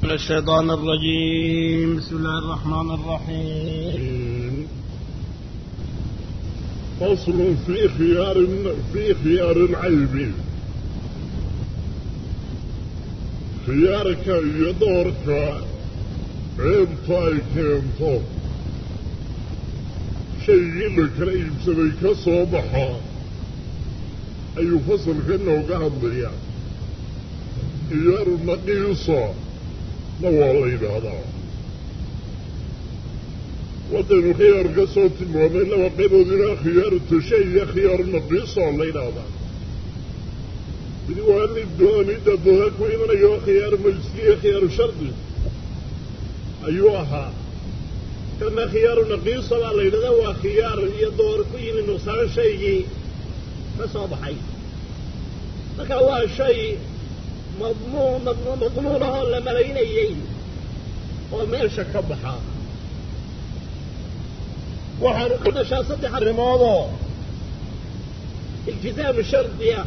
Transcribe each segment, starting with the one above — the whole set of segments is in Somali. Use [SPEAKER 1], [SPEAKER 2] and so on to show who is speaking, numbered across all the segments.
[SPEAKER 1] من الشيطان الرجيم. بسم الله الرحمن الرحيم.
[SPEAKER 2] فصل في خيار العيب. خيارك يدورك عيبتاي كيمتو شيء لك العيب سبيك صباحا أي فصل كأنه قاعد ضيع خيار النقيصة نوالي هذا وطن خيار قصوت المؤمن لو قيلوا ذنا خيار التشيء خيار النقيصة الليل هذا بدواني الدواني دادوهاك وإذن أيها خيار مجلسية خيار شرطي أيها كان خيار نقيصة الليل هذا هو خيار يدور كوين النقصان شيء فصبحي لك هو شيء مضمونه لملايين أيين وميشا كبحا وحرقنا شاسة حرموضو التزام الشرطية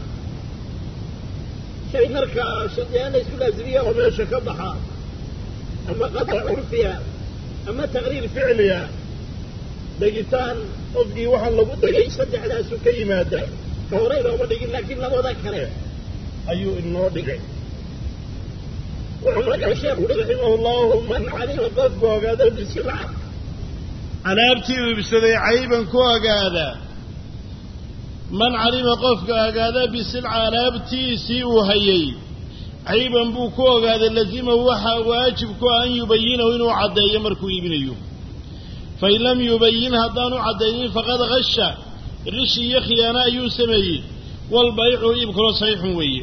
[SPEAKER 2] شيء نركا شرطية ليس لازمية وميشا كبحا أما قطع عرفية أما تغرير فعلية دقيتان أفدي وحن لابد يصدح على سكي مادة كورينا ومدقين لكن لما ذكره أيو إنه دقي وعمرك الشيخ رحمه الله من علم قفك وقادر بالسلعة
[SPEAKER 1] أنا أبتي بسذي عيبا كوغادا من علم قفك وقادر بالسلعة أنا أبتي سيوهيي عيبا بو كوغادا اللزيم وحا واجب كو أن يبينه إنه عدى يمركو يبنيه فإن لم يبينها دانو عدين فقد غش غشي يخيانا يوسمي والبيع يبكر صحيح وي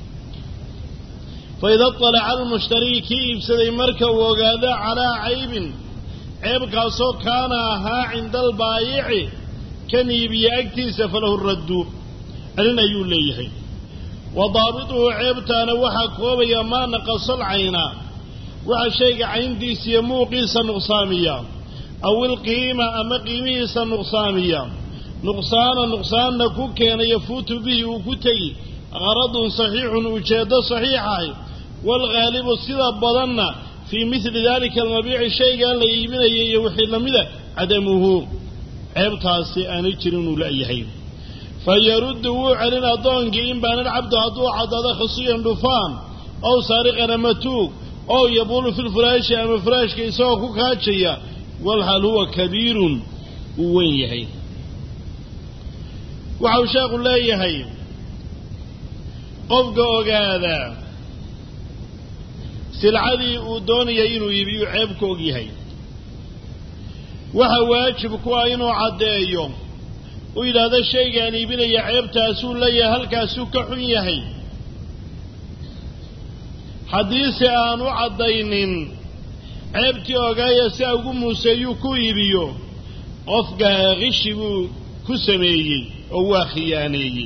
[SPEAKER 1] فإذا اطلع المشتري كيف سدي مركب وقاد على عيب كاسو كان ها عند البايع كان يبي أكتس فله الرد ألنا يوليه وضابطه عيبتان وحكوبيا ما نقص العينا وعشيق عندي سيمو قيسا نقصاميا أو القيمة أما قيميسا نقصاميا نقصان نكوكين يفوت به وكتي غرض صحيح وجاد صحيحة والغالب السيدة بضنا في مثل ذلك المبيع الشيء قال لي من يوحي لماذا عدمه عبتاسي أن يجرون لأيهين فيرده علينا ضونك إن بان العبد عضو عضاد خصيا دفان أو سارقا متوك أو يبول في الفراش أما فراش كيسوكو كاتشيا والحال هو كبير وين يهين وعوشاق الله يهين قفق أغادا سلعدي ودوني يينو يبيو عيبك أغيهين وحواجبك وإنو عدايو وإذا هذا الشيء كان يبني عيب تاسول لي هل كاسوك حنيهين حديث آنو عدين عيبتي أغايا ساوكو موسيوكو يبيو قفق غشبو كسميي أو خياني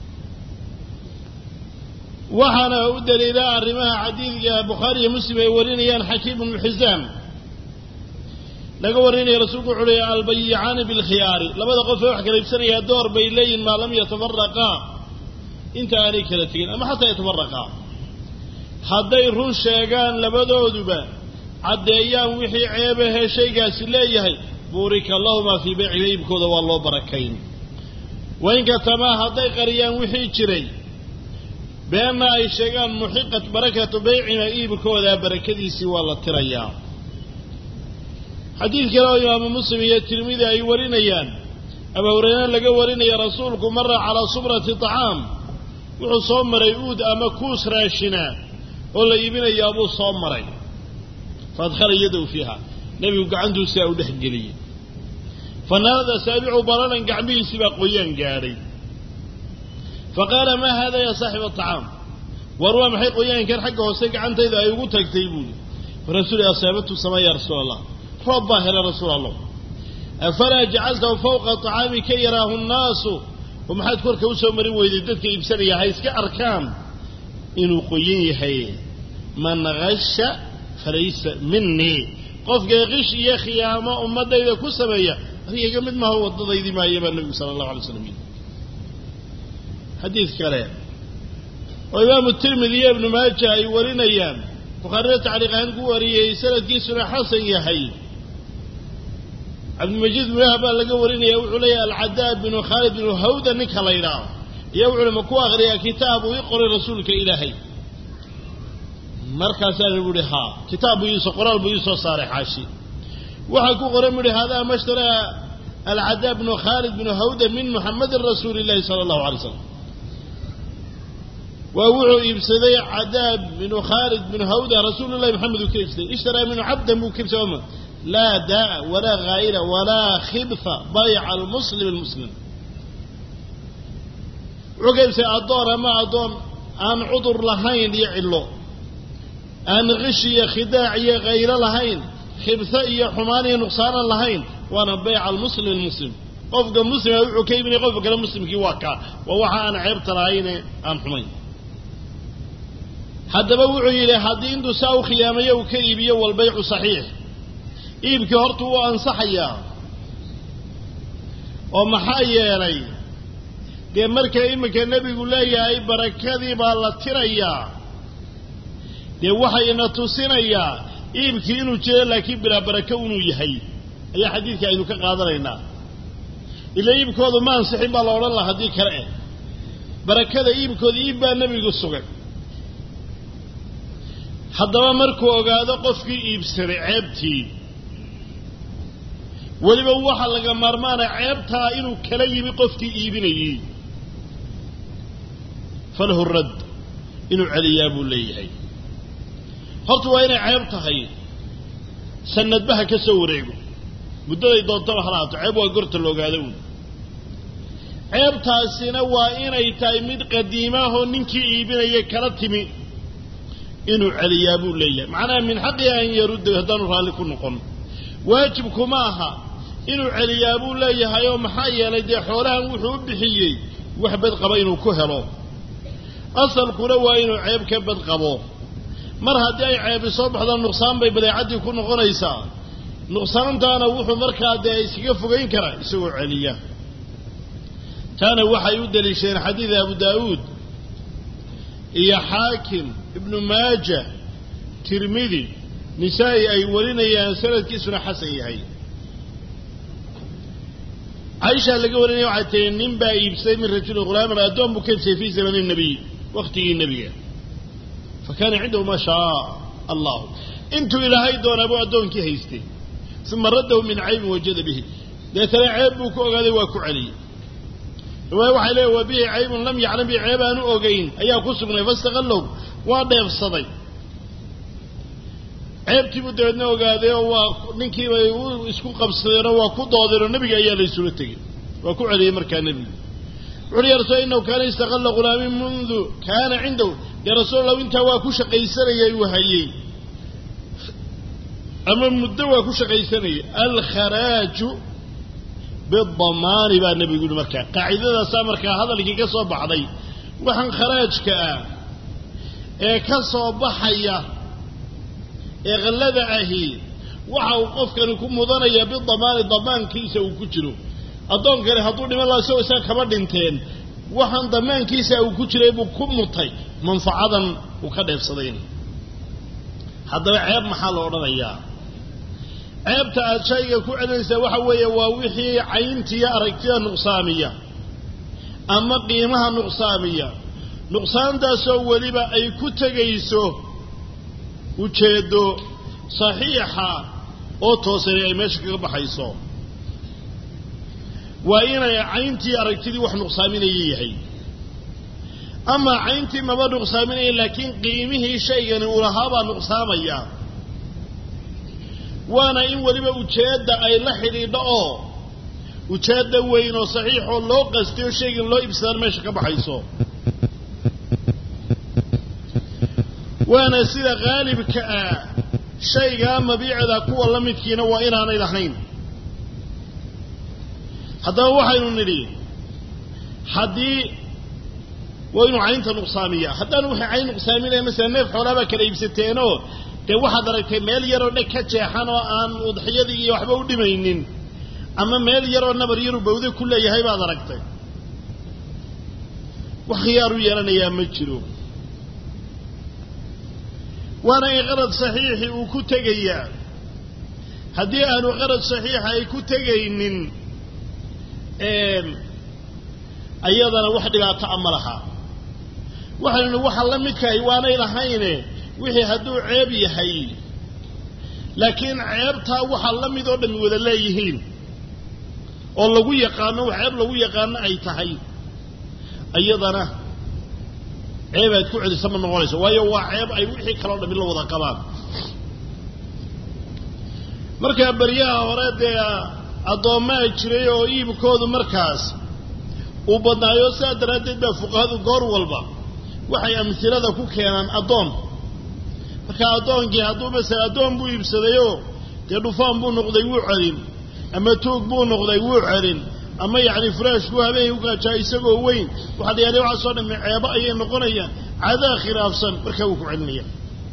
[SPEAKER 1] وحنا أدل إلى أرمها حديث يا بخاري مسلم يوريني حكيم بن الحزام لقوريني رسولك عليه البيعان بالخيار لما قلت واحد يبصر يا دور بيلين ما لم يتفرقا انت عليك كلتين أما حتى يتفرقا حتى يرون شيئان لبدودبا عد أيام وحي عيبه شيء قاسليه بورك الله ما في بيع عيبك والله بركين وإن كتما هذي قريان وحي جري بأن أي شيئا محقة بركة بيعنا إيبك وذا بركة سوى الله تريا حديث كلام إمام مسلم الترمذي أي ورينيان أبا ورينان لقى وريني رسولكم مرة على صبرة طعام وعصام مريود أما كوس راشنا ولا يبين يا أبو صامري فادخل يده فيها نبي وقع عنده ساعة دحجلي فنادى سابع برانا قعبيه سباق ويان قاري فقال ما هذا يا صاحب الطعام وروى محيق ويان كان حقه وسيق عنت إذا يقولك تيبوني فرسول أصابته السماء يا رسول الله رباه يا رسول الله أفلا جعلته فوق طعامي كي يراه الناس ومحاد كورك وسو مرين ويددك يبسري هايسك أركام إنو قيين هي من غش فليس مني قفك غش يا خيامة أمد إذا كسبيا هي قمت ما هو الضضيد ما يبقى النبي صلى الله عليه وسلم حديث كلام وإمام الترمذي ابن ماجه يورينا أيام بخاري تعليق عن قوري سند كيسنا حسن يحيي عبد المجيد بن وهب لقورين يوحي العداء بن خالد بن هودا نكالينا يوحي مكوا غريا كتاب ويقرأ رسولك إلهي مركز البريحة كتاب يوسف قرآن بيوسف صارح عاشي وحكوا قرمي هذا ما اشترى العداء بن خالد بن هودا من محمد رسول الله صلى الله عليه وسلم ووعوا يبسدي عداء بن خالد بن هودا رسول الله محمد كيفسدي اشترى منه عبدا مكيفسدي لا داء ولا غائر ولا خبث ضيع المسلم المسلم وقال سأدور ما أدون أن عذر لهين يعلو أن غشي خداعي غير لهين خبثي حماني نقصان لهين وأنا بيع المسلم المسلم قفق المسلم يوحو كيبني قفق المسلم كي واقع ووحا أنا عبت لهين أم حمين حتى بوعي إلي حدين دو ساو خيامي وكيبي والبيع صحيح iibkii horta wuu ansaxayaa oo maxaa yeelay dee marka iminka nebigu leeyahay barakadii baa la tirayaa dee waxayna tusinayaa iibkii inuu jiro laakiin bilaa barako inuu yahay ayaa xadiidka aynu ka qaadanaynaa ilaa iibkoodu ma ansixin baa la odhan lahaa haddii kale barakada iibkooda iib baa nebigu sugay haddaba markuu ogaado qofkii iibsaday ceebtii weliba waxa laga maarmaana ceebtaa inuu kala yimi qofkii iibinayay falahu rad inuu celiyaa buu leeyahay horta waa inay ceeb tahay sanadbaha ka soo wareego muddaday doontaba halaato ceeb waa gorta la ogaado uun ceebtaasina waa inay tahay mid qadiimaahoo ninkii iibinaya kala timi inuu celiyaa buu leeyahay macnaha min xaqi an yarudda haddaanu raalli ku noqon waajibkuma aha inuu celiyaa buu leeyahay oo maxaa yeelay dee xoolahan wuxuu u bixiyey wax bad qaba inuu ku helo asalkuna waa inuu ceeb ka bad qabo mar haddii ay ceebi soo baxdo nuqsaan bay badeecaddii ku noqonaysaa nuqsaantaana wuxuu markaa dee iskaga fogayn karaa isagoo celiya taana waxay u daliisheen xadiid abu daa'uud iyo xaakim ibnu maaja tirmidi nisaa'i ay warinayaan sanadkiisuna xasan yahay عائشة اللي قولنا وعدتين نبا يبسي من رجل غلام الأدوم بكبسي في زمن النبي وقته النبي فكان عنده ما شاء الله انتو إلى هيدون أبو أدوم كي هيستي ثم رده من عيب وجد به ده ترى عيب وكو واكو علي ويوحى له وبه عيب لم يعلم به عيب أنه أوغين أيها قصقنا فاستغلوا وعده في الصدي ceebtii buu dabeedna ogaaday oo waa ninkii bay isku qabsadeen oo waa ku doodeen oo nabiga ayaa la isugu tegey waa ku celiyey markaa nebigu wuxuu yidhi rasuul innahu kaana istaqalla ghulaamin mundu kaana cindahu ya rasuul allah intaa waa ku shaqaysanayay uu hayey ama muddo waa ku shaqaysanayay alkharaaju bidamaani baa nebigu yidhi markaa qaacidadaasaa markaa hadalkii ka soo baxday waxaan kharaajka ah ee ka soo baxaya ee qallada ahi waxa uu qofkani ku mudanaya bidamaani damaankiisa uu ku jiro adoon kale hadduu dhiman lahaa isagoo isaga kama dhinteen waxaan damaankiisa uu ku jiray buu ku mutay manfacadan uu ka dheefsadayn haddaba ceeb maxaa la odhanayaa ceebta aad shayga ku celinaysaa waxa weeye waa wixii cayntiya aragtida nuqsaamiya ama qiimaha nuqsaamiya nuqsaantaasoo weliba ay ku tegayso ujeedo saxiixa oo toosanay ay meesha kaga baxayso waa inay cayntii aragtidii wax nuqsaaminaya yahay ama cayntii maba nuqsaaminaya laakiin qiimihii shaygani uu lahaa baa nuqsaamaya waana in weliba ujeedda ay la xidhiidho oo ujeedda weyn oo saxiixoo loo qastiyo shaygan loo ibsadaan meesha ka baxayso waana sida qaalibka ah shayga mabiicda kuwa la midkiina waa inaanay lahayn haddaba waxaynu nidhi haddii waa inuu caynta nuqsaamiya haddaan waxay cayn nuqsaaminaya masala neef xoolaabaa kala iibsateenoo dee waxaad aragtay meel yaroo dheg ka jeexan oo aan udxiyadii iyo waxba u dhimaynin ama meel yaroo nabar yaru bawde ku leeyahay baad aragtay wax khiyaar u yeelanayaa ma jiro وانا غرض صحيحي وكتغيا هدي أنو غرض صحيحي كتغينين أيضا واحد يتأملها waxaan waxa la midkay waanay lahayne wixii haduu ceeb yahay laakiin ceebta waxa la mid oo dhan wada leeyihiin oo lagu yaqaano ceeb lagu yaqaan ay tahay ayadana ceeb ay ku celiso ma noqonayso waayo waa ceeb ay wixii kala dhan la wada qabaan marka bariyaha hore adoomaa jiray oo iibkoodu markaas u badnaayo saadaradeed ba fuqaadu goor walba waxay amsilada ku keenan adoon marka adoonkii haduu mesela adoon buu iibsadayo dhufaan buu noqday wuu celin ama toog buu noqday wuu celin ama yaani fresh buu habeen u gaajay isagoo weyn waxa dhiyay waxa soo dhamay ceeba ayay noqonayaan cadaa khilaafsan marka uu ku cilmiya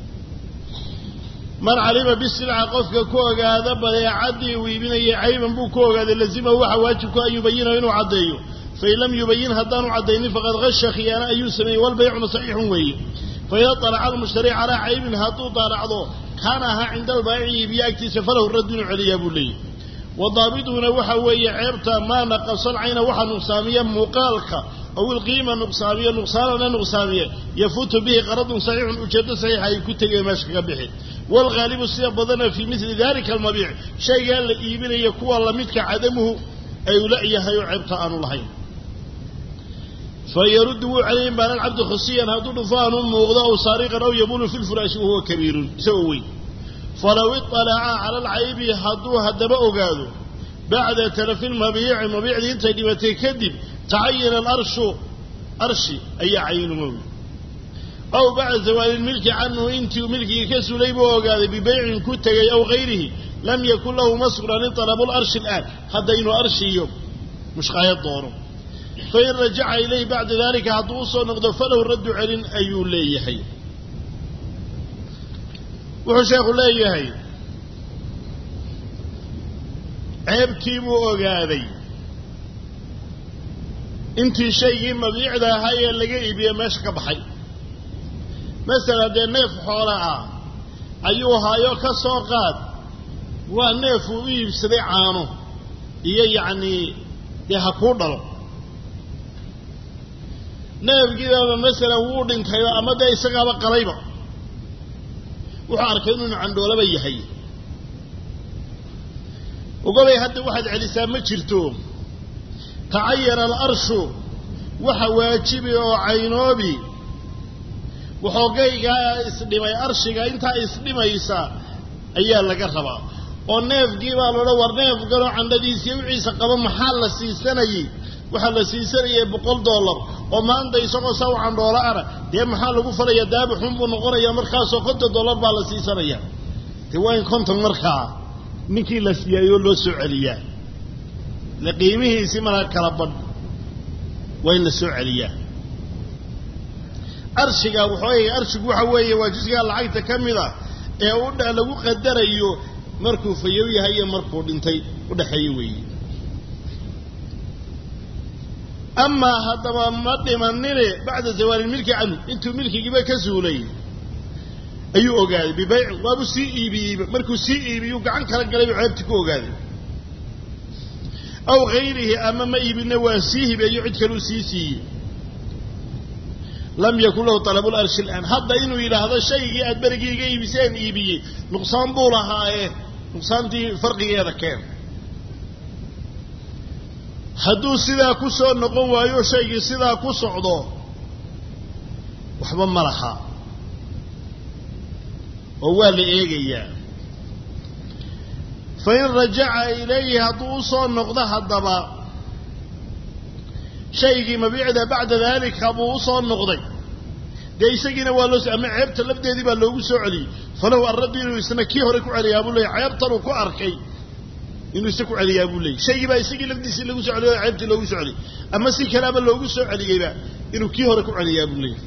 [SPEAKER 1] mar calima bisil'a qofka ku ogaada badeecadii uu iibinayay cayban buu ku ogaaday lazima waxa waajib ku ayubayina inuu cadeeyo فإن يبين هدان عدين فقد غش خيانة أي سمي والبيع صحيح وي فإذا طلع المشتري على عيب هاتو طالعه كانها عند البائع بيأكتس فله الرد عليه أبو لي وضابطه نوحا وي عيبتا ما نقص العين وحا نقصاميا مقالك أو القيمة نقصامية نقصانا نقصامية يفوت به قرض صحيح أجد صحيح يكتب ماشك به والغالب السيبضنا في مثل ذلك المبيع شيء قال لإيبين يكوى الله متك عدمه أي لا يهي عيبتا أن الله فيرده عليهم بان العبد خصيا هذو دفان موغضا أو سارقا أو يبول في الفراش وهو كبير سوي فلو اطلع على العيب هدو هدب أقاده بعد تلف المبيع دي انت دي كذب تعين الأرش أرشي أي عين موي أو بعد زوال الملك عنه انت وملكي كسو ليبو أقاده ببيع كتغي أو غيره لم يكن له مصر أن طلب الأرش الآن هدينه أرشي يوم مش قايد دوره فإن رجع إليه بعد ذلك عطوصه نقضى فله الرد علين أيو ليه حي وحشاق ليه حي عيب كيبو أقاذي انتي شيء مبيع ذا هاي اللي قيب يمشك بحي مثلا دي نيف حوراء أيوها يوكا سوقات ونيف ويب سريعانو يعني يحقود له neefgiiba mesela wuu dhintay ama day isagaaba qalayba wuxuu arkay inuu candhoolaba yahay ogolay hadda waxaad celisaa ma jirto taayana al-arshu waxa waajibi oo caynoobi waxoogayga isdhimay arshiga inta isdhimaysa ayaa laga rabaa oo neefgiiba loo war neef galo candadiisa wixiisa qaba maxaa la siisanayay waxa la siisanayay $100 oo maanta isagoo sawcan $1 dee maxaa lagu falaya daab xun buu noqonayaa markaas oo $50 baa la siisanaya tii waa in konton markaa ninkii la siiyay loo soo celiyaa la qiimihiisa ma kala bad waa in la soo celiyaa arshiga arshigu waxa weeye waa jisga lacagta kamida ee u lagu qadarayo markuu fayow yahay iyo markuu dhintay u dhaxeeyay weeye أما هذا ما دمنني بعد زوال الملك عنه أنتم ملكي جبا كزولي أيو أقال ببيع وابو سي إي بي مركو سي إي بي وقعن كالقلب عيبتكو أقال أو غيره أما ما إي بنواسيه بيعد كالو سي لم يكن له طلب الأرش الآن هذا إنه إلى هذا الشيء أدبرقي جاي بسان إي بي نقصان بولها نقصان دي فرقي هذا كان hadduu sidaa ku soo noqon waayo shaygii sidaa ku socdo waxba ma laha oo waa la eegayaa fa in rajaca ilayhi hadduu soo noqdo haddaba shaygii mabiicda bacda daalika buu u soo noqday dee isagiina waa loo ama ceebta lafteedii baa loogu soo celiyey falow arraddu inuu isna kii hore ku celiyaa buu leeyahay ceebtan uu ku arkay inuu isagu celiyaa buu leeyahay shaygii baa isagii lafdiisii lagu soo celiyay ceebtii loogu soo celiyay ama si kalaaba loogu soo celiyayba inuu kii hore ku celiyaa buu leeyahay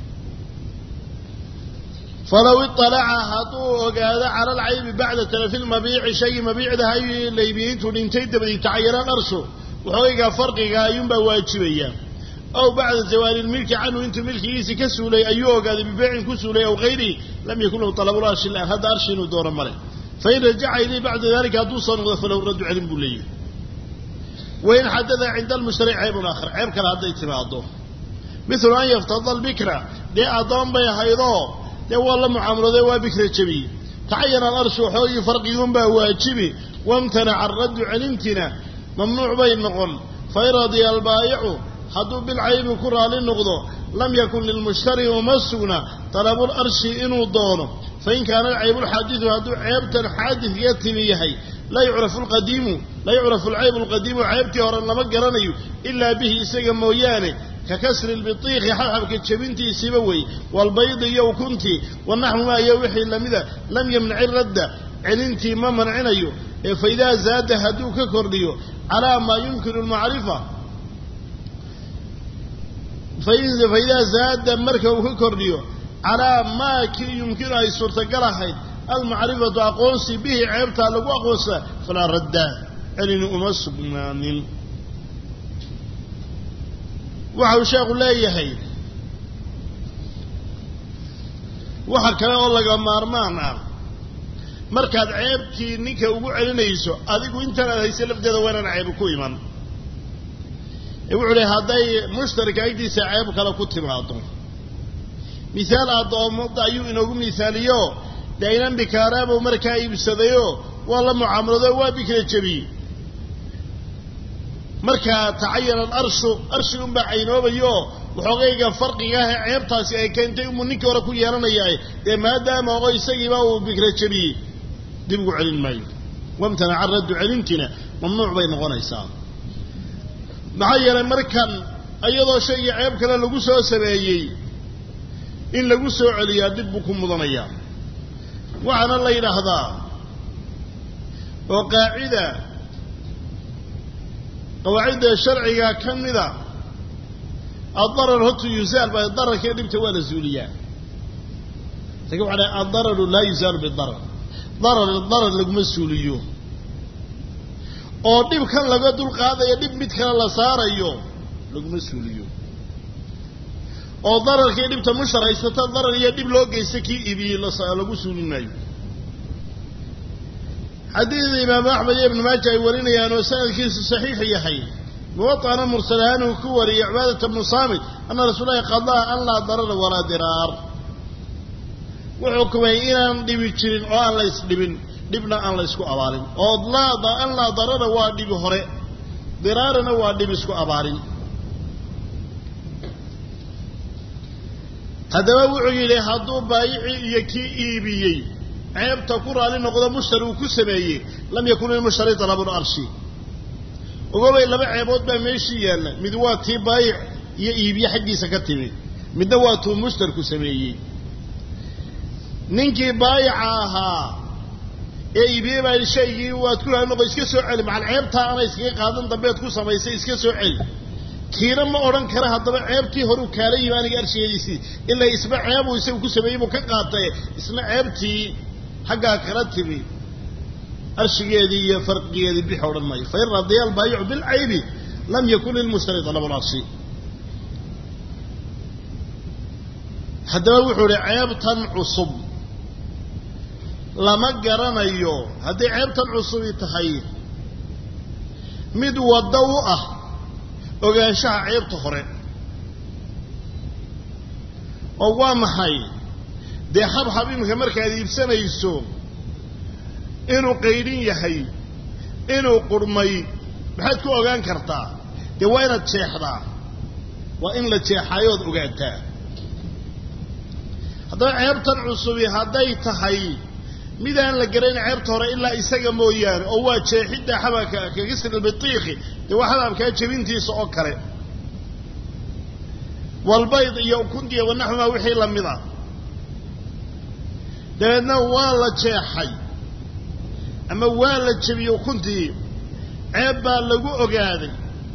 [SPEAKER 1] falaw ittala'a hadu ogaada ala al-ayb ba'da talaf al-mabi' shay mabi'da hay leeybintu dhintay dabadii taayiraan arsho wuxuu iga farqiga ayuun baa waajibaya أو بعد زوال الملك عنه أنت ملكي كسولي أيوه قال ببيع كسولي أو غيره لم يكن له طلب الأرش الآن هذا أرش ودور ماله فإن رجع إليه بعد ذلك هدوصا فلو رد علم بليه وإن حدث عند المشتري عيب آخر عيب كان هذا يتبعضه مثل أن يفتض البكرة دي أضام بي هيضو دي والله معامله دي وبكرة شبيه تعين الأرش وحوي فرق ينبه واجبي وامتنع الرد علمتنا ممنوع بين نقل فيرضي البائع حدو بالعيب كرها للنقض لم يكن للمشتري ومسونا طلب الأرش إنو دونه فإن كان العيب الحادث هدو عيبتا حادث يتميهي لا يعرف القديم لا يعرف العيب القديم عيبتي ورا لما قرنيو إلا به إساق موياني ككسر البطيخ حبحب كتشبنتي سيبوي والبيض يو كنتي والنحو ما يوحي لماذا لم يمنع الرد علنتي ما منعنيو فإذا زاد هدوك كرديو على ما يمكن المعرفة فإذا زاد مركه كرديو على ما كي يمكن أن يسرتقلها المعرفة أقوصي به عيبتها لقو أقوصة فلا ردا أنني أمس بمانين وحو شاق الله يهي وحا كان والله قمار معنا مركز عيبتي نيكا وقوع لنيسو أذيكو انتنا ليس لفجة وانا عيبكو إيمان يقول لي هذا مشترك أيدي سعيبك لو كنت معطون مثال أضعهم ضعيو إنه مثاليو دائما بكاراب ومركا يبسديو والله معامله وابكرة جبي مركا تعين الأرش بعينه بيو وحقيقة فرقها عيبتاسي أي كانت يمنك وركو يرانا ياي ما دام هو يسيبه وبكرة جبي دبقوا علم الماء وامتنع الرد علمتنا ممنوع بين غنيسان معين مركا أيضا شيء عيبك للقصة سبايي إن لقصة عليا دبكم مضميا وعن الله يرهضا قواعد الشرعية كمذا الضرر هو يزال بالضرر كيف توالى الزولية تقول على الضرر لا يزال بالضرر الضرر لكم السوليون oo dib kan laga dul qaadayo dib mid kale la saarayo lagu masuuliyo oo dararkii dibta musharaysata darar iyo dib loo geystay ki iibiyo lagu suulinayo حديث إمام أحمد بن ماجه وريني أنه سأل كيس صحيح يحيي موطأنا مرسلانه كوري عبادة بن صامت أن رسول الله قضى أن لا ضرر ولا ضرار وحكمي إنان ديبتشرين أو أن لا يسلبين دبنا أن لا يسكو أبارين أو أن لا ضرر وادي بهري ضرارنا وادي بسكو أبارين هذا وعي له هذا بايع يكي إيبيي عيب تقول على نقطة مشتري وكسبيه لم يكن المشتري طلب الأرشي وقال لما عيبات بمشي يلا مدواتي بايع يبي حقي سكتني مدواتو مشتري كسبيه ننكي بايعها يبي ما الشيء وتقول أنه بيسكسر علم مع العيب تاعنا يسكي قادم ضبيت كوسا ما يسكسر علم كيرا ما أوران كره هذا عيبتي هرو كالي يعني أرشي يسي إلا يسمع عيب ويسوي كسبيه مكقاطع يسمع عيبتي حقا كرتبي أرشيادية فرقية بحور الماء فإن رضي البيع بالعيب لم يكن المشتري طلب الأرشي حتى وحول عيب تنعصب لما قرنا أيوه هذه عيب تنعصب يتحيي مد والضوءة وقاشا عيب تخرج ووام حي دي حبحبي مكمركا دي بسنة يسوم إنو قيرين يحي إنو قرمي بحيث كو أغان كرتا دي وين التشيحدا وإن لتشيحايود أغانتا هذا عيب تنعصبي هذا تحي ميدان لقرين عيب تهرى إلا إساق مويان أو تشيحدا حبكا كقسر البطيخي دي واحدا بكا جبينتي سعوكري والبيض يوكندي ونحو ما وحي لمضا لأنه والا تشيحي أما والا تشبي يوكندي عيبا لقو أغادي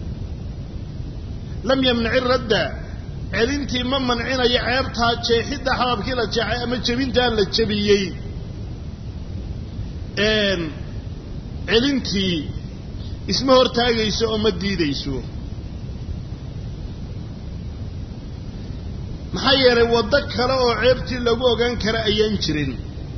[SPEAKER 1] لم يمنع الردة علمتي من منعنا يعيبتها تشيحدا حبكي لا تشيحي أما جبينتها لا تشبيي علمتي اسمه ارتاقيسو أما ديديسو maxaa yeelay waddo kale oo ceebtii lagu ogaan kara ayaan jirin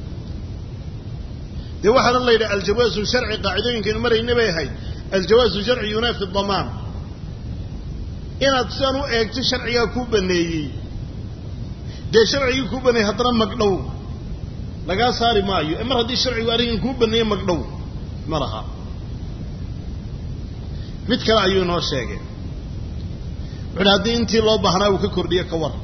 [SPEAKER 1] dee waxaana la yidhaha aljawaasu sharci qaacidooyinkaynu marayna bay ahayd aljawaasu sharci yunaafi damaan inaad sidan u eegto sharcigaa kuu baneeyey dee sharcigii kuu baneeyey haddana magdhow lagaa saari maayo mar haddii sharcigu arrinkan kuu baneeye magdhow ma laha mid kale ayuu inoo sheegay wuxuuhi haddii intii loo baahnaa uu ka kordhiyo ka war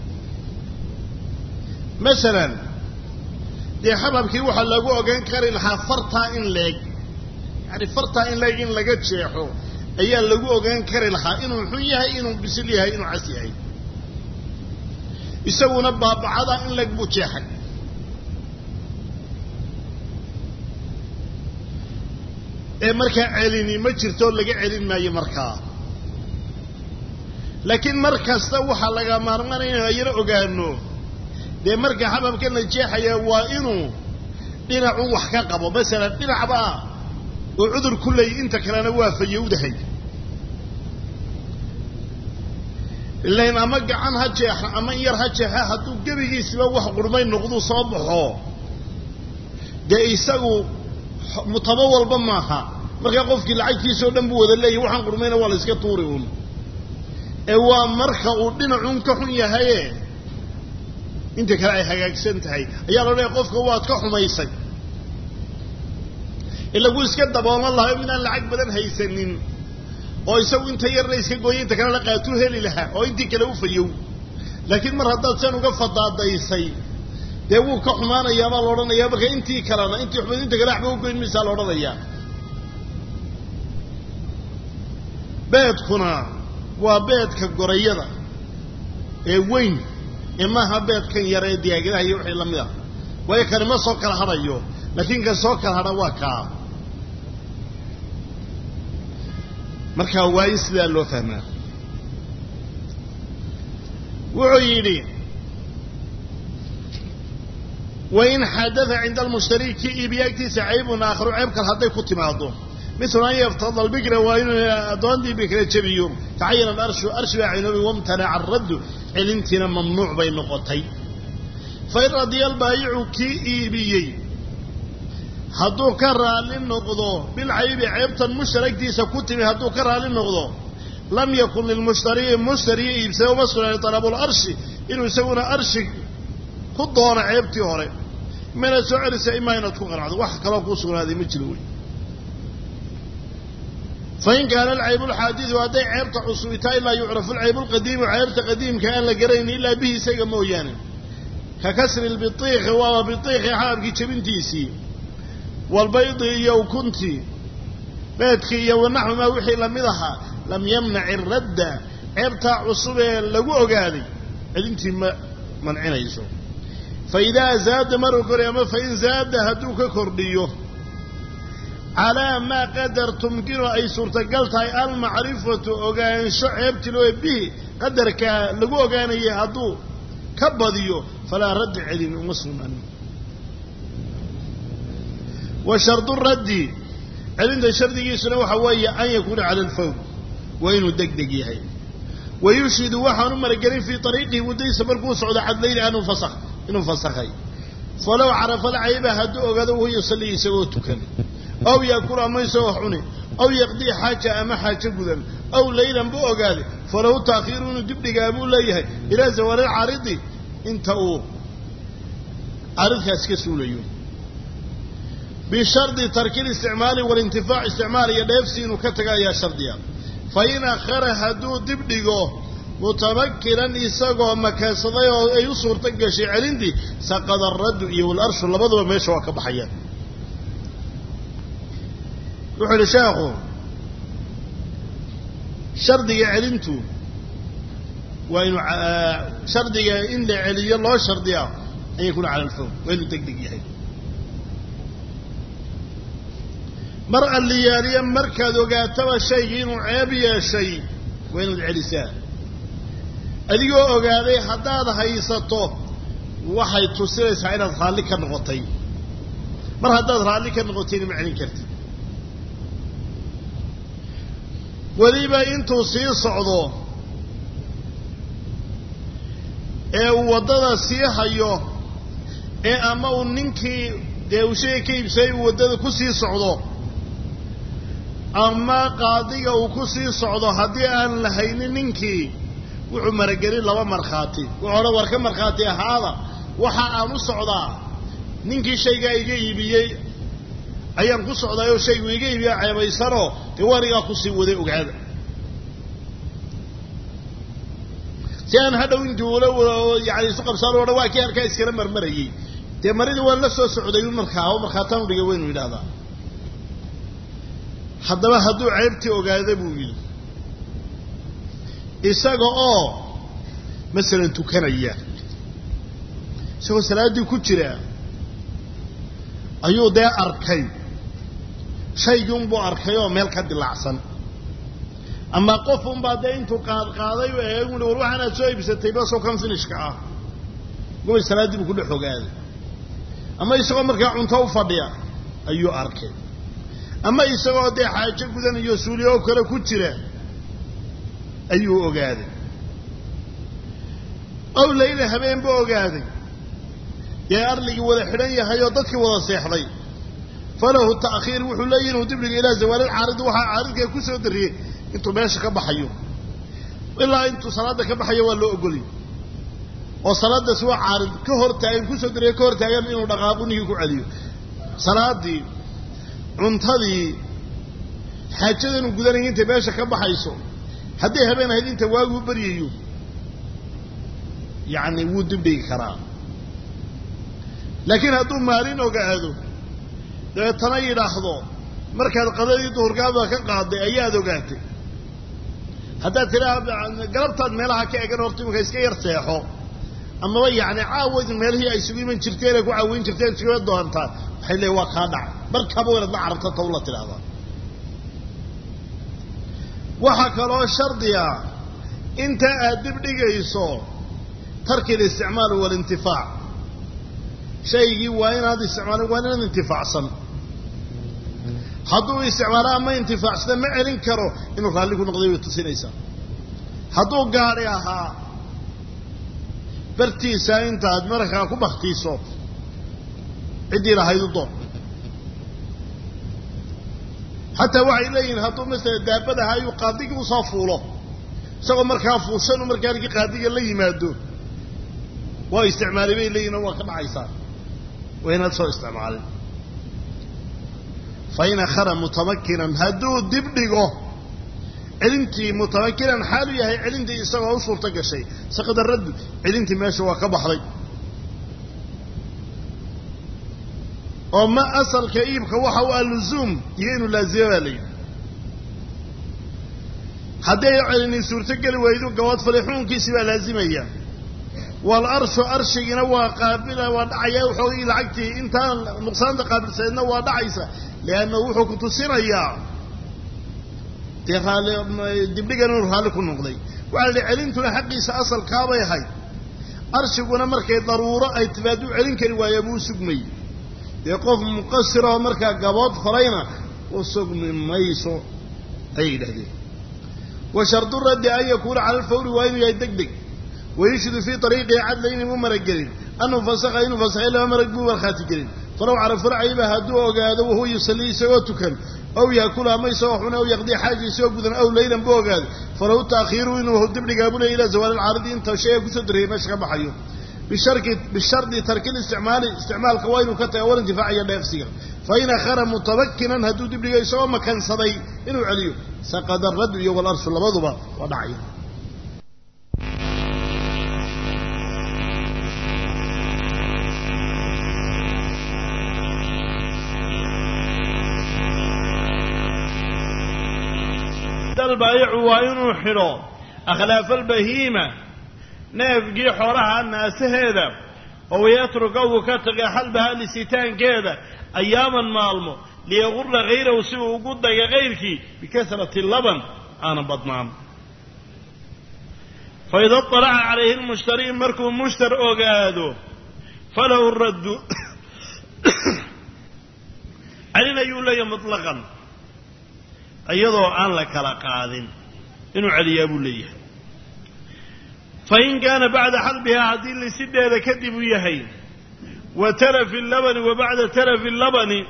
[SPEAKER 1] masalan dee xababkii waxaa lagu ogaan kari lahaa fartaa in leeg yani fartaa in leeg in laga jeexo ayaa lagu ogaan kari lahaa inuu xun yahay inuu bisil yahay inuu cas yahay isaguna baabacada in leeg buu jeexay ee markaa celini ma jirto laga celin maayo markaa laakiin mar kasta waxaa laga maarmanaya inaan yaro ogaano dee marka xababkan la jeexaya waa inuu dhinacu wax ka qabo masalan dhinacba oo cudur ku leeyahay inta kalena waa fayowdahay ilayn ama gacan ha jeexa ama yar ha jeexa hadduu gebigiisiba wax qurmay noqdu soo baxo dee isagu mutaba walba maaha markaa qofkii lacagtiisoo dhan buu wada leeyahay waxaan qurmayna waa la iska tuuri uun ee waa marka uu dhinacun ka xun yahaye inta kale ay hagaagsan tahay ayaa la leeyahay qofka waad ka xumaysay ilagu iska daboolan lahaa midaan lacag badan haysanin oo isagu inta yarna iska gooyay inta kale la qaatuu heli lahaa oo intii kale u fayow laakiin mar haddaad seen uga fadaadaysay dee wuu ka xumaanayaa baa la odhanayaa marka intii kalena intii xumayd inta kale waxba u goyn maysaa la odhanayaa beedkuna waa beedka gorayada ee weyn ee maaha beedkan yar ee diyaagadaha iyo wixii lamid ah waayo kani ma soo kala hadhayo laakiin kan soo kala hadha waa kaa markaa waa in sidaa loo fahmaa wuxuu yidhi wain xadatha cinda almushtari kii iibiya agtiisa caybun aakharu ceeb kale hadday ku timaado مثل أن يفتض البكر وإن أدوان دي بكرة جبيو تعين الأرش بها عينوبي وامتنع الرد علمتنا ممنوع بين نقطي فإن رضي البايع كي إيبيي هدو كرها للنقضو بالعيب عيبتا المشترك دي سكتمي هدو كرها للنقضو لم يكن للمشتري يبسيو مسؤولا لطلب الأرش إنه يسوون أرش خضونا عيبتي هوري من السعر سيما ينطفق العدو وحكا لو قوسون هذه مجلوي فإن كان العيب الحادث وهذا عيبت عصويتا إلا يعرف العيب القديم وعيبت قديم كأن لقرين إلا به سيقا مويانا ككسر البطيخ وبطيخ حابك تبنتيسي والبيض يو كنتي بيتكي يو نحو ما وحي لمدها لم يمنع الرد عيبت عصوبة لقوه قادي انتي منعنا يسو فإذا زاد مرو كريما فإن زاد هدوك كرديو على ما قدر تمكن أي صورة قلتها المعرفة أغان شعبت له به قدرك لقو أغان يهدو كبضيو فلا رد علم مسلما وشرط الرد عند الشرط يسنى وحوية أن يكون على الفور وإنه دقدق يهي ويشهد وحن مرقرين في طريقه ودي سبرقو سعود عدلين إنه فسخي فلو عرف العيبة هدو أغادو وهو يصلي يسوتك أو يأكل أما يسوى حوني أو يقضي حاجة أما حاجة قدن أو ليلا بأغادي فلو تأخيرون دبني قابوا ليه إلى زوال العارضي انتهوا عارض كاسكسوا ليه بشرط ترك الاستعمال والانتفاع استعمال يدفسين وكتغا يا شرطيا فإن أخر هدو دبني متمكنا إساقوا مكاسضي أي صورة قشي علندي سقط الرد والأرش اللبضوا ما يشوى كبحيات وحول شاقه شرطي علمته وإنه شرطي إن علي الله شرطي أن يكون على الفوق وإنه تقدق يحيد مرأة الليالية مركز وقاتوا شيء وعابي شيء وإنه العلسان أذيقوا أقاذي حداد هايسطه وحي تسير سعينا ظهالك النغطين مرة حداد ظهالك النغطين معنين كرتي weliba intuu sii socdo ee wadada sii hayo ee ama uu ninkii dee uu shay ka iibsay wadada ku sii socdo ama qaadiga uu ku sii socdo haddii aan la haynin ninkii wuxuu maragelin laba markhaati wuxuu war ka markhaati ahaada waxa aan u socdaa ninkii shayga iga iibiyey ayaan ku socday oo shaygu iga iibiyay ceebaysano dee warigaa ku sii waday ogaada si aan hadhow intuu ula yani isu qabsaan oo dhan waa kii halkaa iskala marmarayey dee maridii waan la soo socday markaa oo markhaataan udhiga waynu yidhahdaa haddaba hadduu ceebtii ogaada buu yidhi isaga oo masalan tukanaya isagoo salaaddii ku jira ayuu dee arkay shaygii unbuu arkay oo meel ka dilaacsan ama qof unbaa dee intuu qaadqaaday u eeg war waxaanaad soo iibsatay basoo kan finishka ah gubay salaaddii buu ku dhex ogaaday ama isagoo markaa cunto u fadhiya ayuu arkay ama isagoo dee xaajo gudanayo suuliyo oo kale ku jira ayuu ogaaday ow layla habeen buu ogaaday dee arligii wada xidhan yahay oo dadkii wada seexday falahu ta'khiir wuxuu leeyahay inuu dib dhigo ilaa zawaalil caarid waxaa caaridka ku soo dariyey intuu meesha ka baxayo ilaa intuu salaada ka baxayo waa loo ogoliyey oo salaadaas waa caarid ka hor taagan ku soo dariyey ka hor taagan inuu dhaqaaqo ninkii ku celiyo salaadii cuntadii xaajada inuu gudanayo intay meesha ka baxayso haddii habeen ahayd inta waaguu baryayo yacni wuu dib dhigi karaa laakiin hadduu maalin ogaado dabeetana yidhaahdo markaad qadadii duhurkaada ka qaaday ayaad ogaatay haddaad tidhaah galabtaad meelaha ka egan horta imanka iska yar seexo amaba yacni caawadin meelihii ay isugu iman jirteen ay ku caaweyn jirteen iskaga doontaa waxay leeyiin waa kaa dhacay markaba waynaad la carabta taw la tidhaahdaa waxaa kaloo shardiya inta aad dib dhigayso tarki اlisticmaal walintifaac shaygii waa inaad isticmaalin waa inaad intifaacsan hadduu isticmaalo ama intifaacsada ma celin karo inuu raalli ku noqday way tusinaysaa hadduu gaari ahaa bartiisa intaad markaa ku baktiiso ciddii lahayd u doon xataa waxay leeyihiin hadduu masala daabadaha ayuu qaadigii usoo fuulo isagoo markaa fuushan markaa halkii qaadiga la yimaado waa isticmaalay bay leeyihin oo waa ka dhacaysaa waa inaad soo isticmaalin fain akhara mutamakinan hadduu dib dhigo celintii mutamakinan xaalu yahay celintii isagoo u suurto gashay saqada raddu celintii meesha waa ka baxday oo ma asalka iibka waxa u aluzuum iyo inuu laazima baa layidhi hadday celini suurto geli waydu gabood falixuunkiisii baa laazimaya waalarshu arshigiina waa qaabila waa dhacaya waxoogii lacagtii intaan nuqsaanta qaabilsaneedna waa dhacaysa liannahu wuxuu ku tusinayaa dee dibdhigan inuu raalli ku noqday waxaa la celintuna xaqiisa asalkaabay ahayd arshiguna markay daruuro ay timaaduu celin kari waaya buu sugmayey dee qof muqasirahoo markaa gabood falayna u sugmi mayso ayay yidhahdeen wa shardu raddi an yakuuna cala alfawri waa inuu yahay deg deg wayushhidu fii ariiqihi cadlayni mu maragelin annahu fasakha inuu fasakhay lama marag buu markhaati gelin falaw carafa alcayba hadduu ogaado wahuwa yusallii isagoo tukan aw yaakula ama isagoo xuna aw yaqdii xaaja isagoo gudan aw laylan buu ogaado falahu ta'khiiru inuu dib dhigaa buu leeyahy ilaa zawaali alcaaridi inta shayga kusoo dariyay meesha ka baxayo bishardi tarki listicmaali isticmaalka waa inuu ka taga walintifaaciyo dheefsiga fain akhara mutamakinan hadduu dib dhigo isagoo makansaday inuu celiyo saqada araddu iyo walarshu labaduba waa dhacaya albaayicu waa inuu xidho akhlaafa albahiima neefgii xoolaha naasaheeda oo yatruka uu ka taga xalbaha lisitaankeeda ayaaman maalmo liyagura hayrahu si uu ugu daga kayrkii bikasrati laban aana badnaan faida اطalaca calayhi lmushtarii markuu mushtar ogaado falahu raddu celin ayuu leeyahay muطlaqan iyadoo aan la kala qaadin inuu celiyaa buu leeyahay فإن كان بعد حلبها هذه لسدة كذب يهي وتلف اللبن وبعد تلف اللبن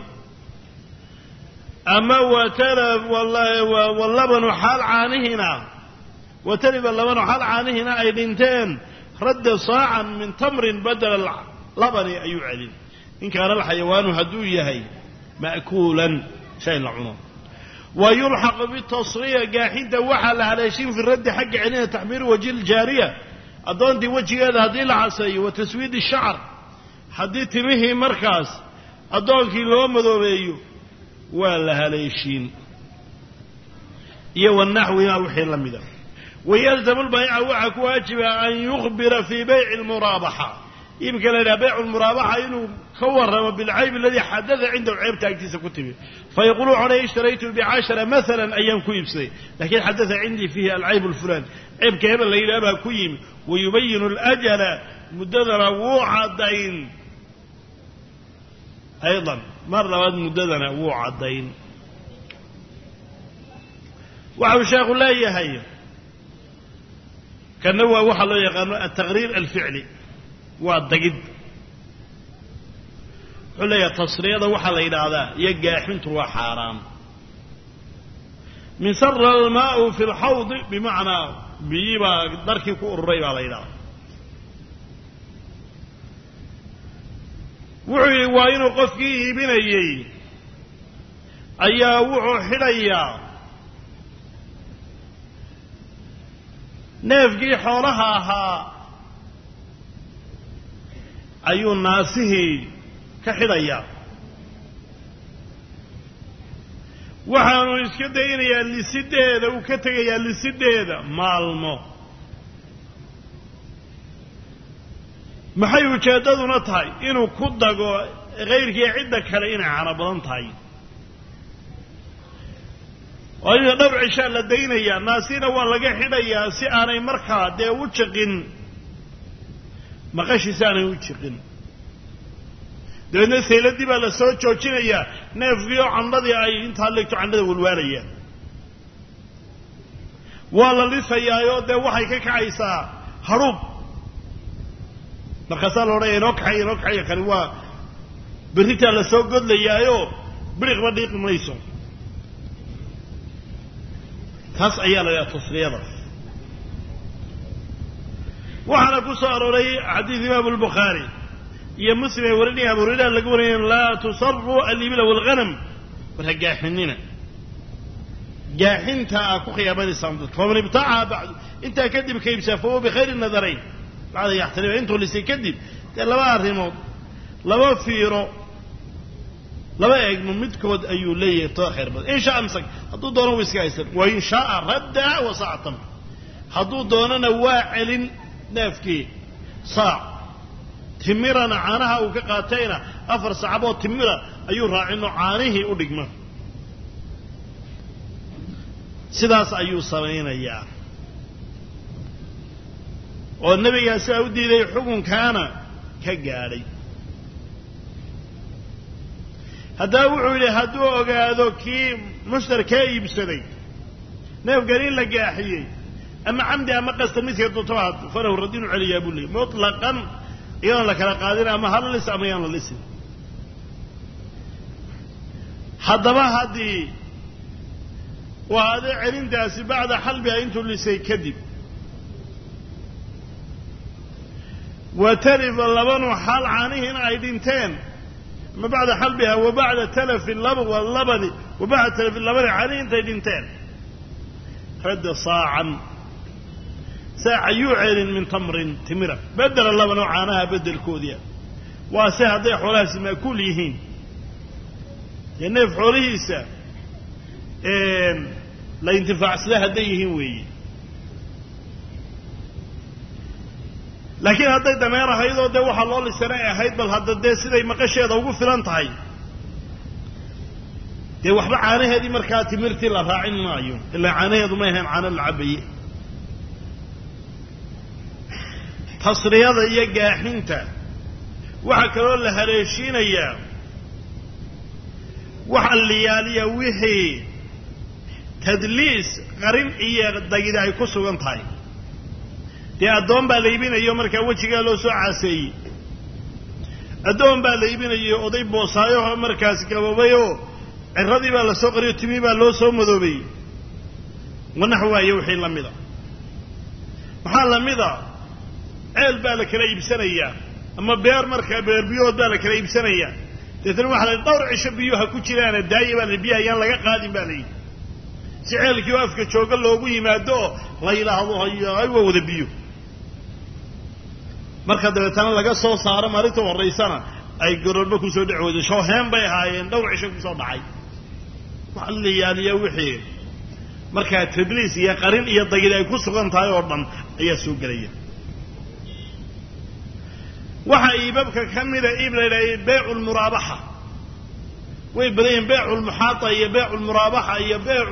[SPEAKER 1] أما وتلف واللبن حال عنهنا وتلف اللبن حال عنهنا أي بنتين رد صاعا من تمر بدل اللبن أي علم إن كان الحيوان هدوية مأكولا شيء العمر ويلحق بالتصرية قاحدة وحل على شيء في الرد حق عينيه تحمير وجه الجارية أظن دي وجه هذه العصي وتسويد الشعر حديث به مركز أظن كيلو مذوبيو ولا هليشين يو النحو يا وحي اللمدة ويلزم البيع وعك واجب أن يخبر في بيع المرابحة يمكن أن بيع المرابحة إنه كور بالعيب الذي حدث عنده العيب تأكتس كتبه فيقولوا عليه اشتريته ب10 مثلا أيام كويبسي لكن حدث عندي فيه العيب الفلاني عيب كيما اللي يلابها كويم ويبين الأجل مددنا وعدين أيضا مرة مددنا وعدين وعلى الشيخ لا يهي كان هو وحل يقال التغرير الفعلي والدقيق حلية تصريضة وحل إلى هذا يقع حنت وحرام من سر الماء في الحوض بمعنى بيبا دركي كوري على إله وعي وإنه قفكيه بنيي أيا وعو حليا neefkii xoolaha ahaa ayuu naasihii ka xidhayaa waxaanu iska daynayaa lisideeda uu ka tegayaa lisideeda maalmo maxay ujeeddaduna tahay inuu ku dago kayrkii cidda kale inay cana badan tahay وإذا دور عشاء لدينا ناسينا ولا حديا سي أنا مركا ده وجقن ما قش سانه وجقن ده الناس يلدي بلا صوت شوشينيا نفيو عندي أي أنت هلك عندي والوالية والله لسه يا ده وحي كعيسى هروب نقصال ورا يروك كان هو بريت على سوق قد لي يايو بريق بديق ميسو taas ayaa la tasriyada waxana ku soo arooray xadiis Imam al-Bukhari iyo Muslim ay warinayaan Abu Hurayra lagu wariyay la tusarru al-ibla wal-ghanam warjaaxinina jaaxinta ku qiyaamada samad faman ibta'a ba'd inta kadib kaybsafo bi khayr an-nadarayn ba'da yaxtari intu li sikadib laba arimood laba fiiro laba eegno midkood ayuu leeyahay taakhir bad in shaa amsak haduu doono wiska aysan wa in shaa radda wa sa'atan haduu doonana waa celin neefkii saa timirana caanaha uu ka qaatayna 4 saacadood timira ayuu raacino caanihii u dhigma sidaas ayuu sameeynayaa oo nabiga saa u diiday xukunkaana ka gaadhay هذا وعلي هدو أجادو كي مشتركة يبسدي نف قليل لجاحية أما عمدي أما قصد مثل الدطوات فله الردين علي أبو لي مطلقا يلا لك القادر أما هل لسه أما يلا لسه هذا ما هدي وهذا علم داسي بعد حلبها أنتم اللي سيكذب وترف اللبن وحال عنهن عيدنتين ما بعد حلبها وبعد تلف اللبن واللبن وبعد تلف اللبن عليه انت دينتين رد صاعا ساعة يعلن من تمر تمرة بدل اللبن وعاناها بدل كوديا واساها ضيح ولا سما كل يهين ينف حوليسا لا ينتفع سلاها ديهين وي لكن هذا دمير هيدا ده وح الله للسنة هيد بل هذا ده سيدا مقشة ده وقف فلان تهاي ده وحبا عانه هذه مركاتي مرتي لا راعين مايو إلا عانه هذا ما يهم عانه العبية تصري هذا يجا حنتا وحكروا له هريشين اياه وحليالي وحي تدليس قرين اياه دقيدا يكسو انتهاي dee addoon baa la iibinayo markaa wejigaa loo soo caaseeyey addoon baa la iibinayo oday boosaayo markaas gabobayoo ciradii baa la soo qariyo timii baa loo soo madoobeeyey wanax waayo wixii la mida maxaa la mida ceel baa la kala iibsanayaa ama beer markaa beer biyood baa la kala iibsanayaa deetana waxaa la dhowr cisho biyuha ku jiraana daaya baa la biyaha ayaan laga qaadin baa la yidhi si ceelkii oo afka jooga loogu yimaado oo la yidhaahdo hay waa wada biyo marka dabeetana laga soo saaro maalinta horraysana ay garoorba kusoo dhici weydo shooheen bay ahaayeen dhowr cisho kusoo dhacay waxa la yaaliyaa wixii markaa tadliis iyo qarin iyo dagid ay ku sugan tahay oo dhan ayaa soo gelaya waxa iibabka ka mida iib la yidhaha baycu lmuraabaxa way badan yihiin baycu lmuxaata iyo baycu lmuraabaxa iyo baycu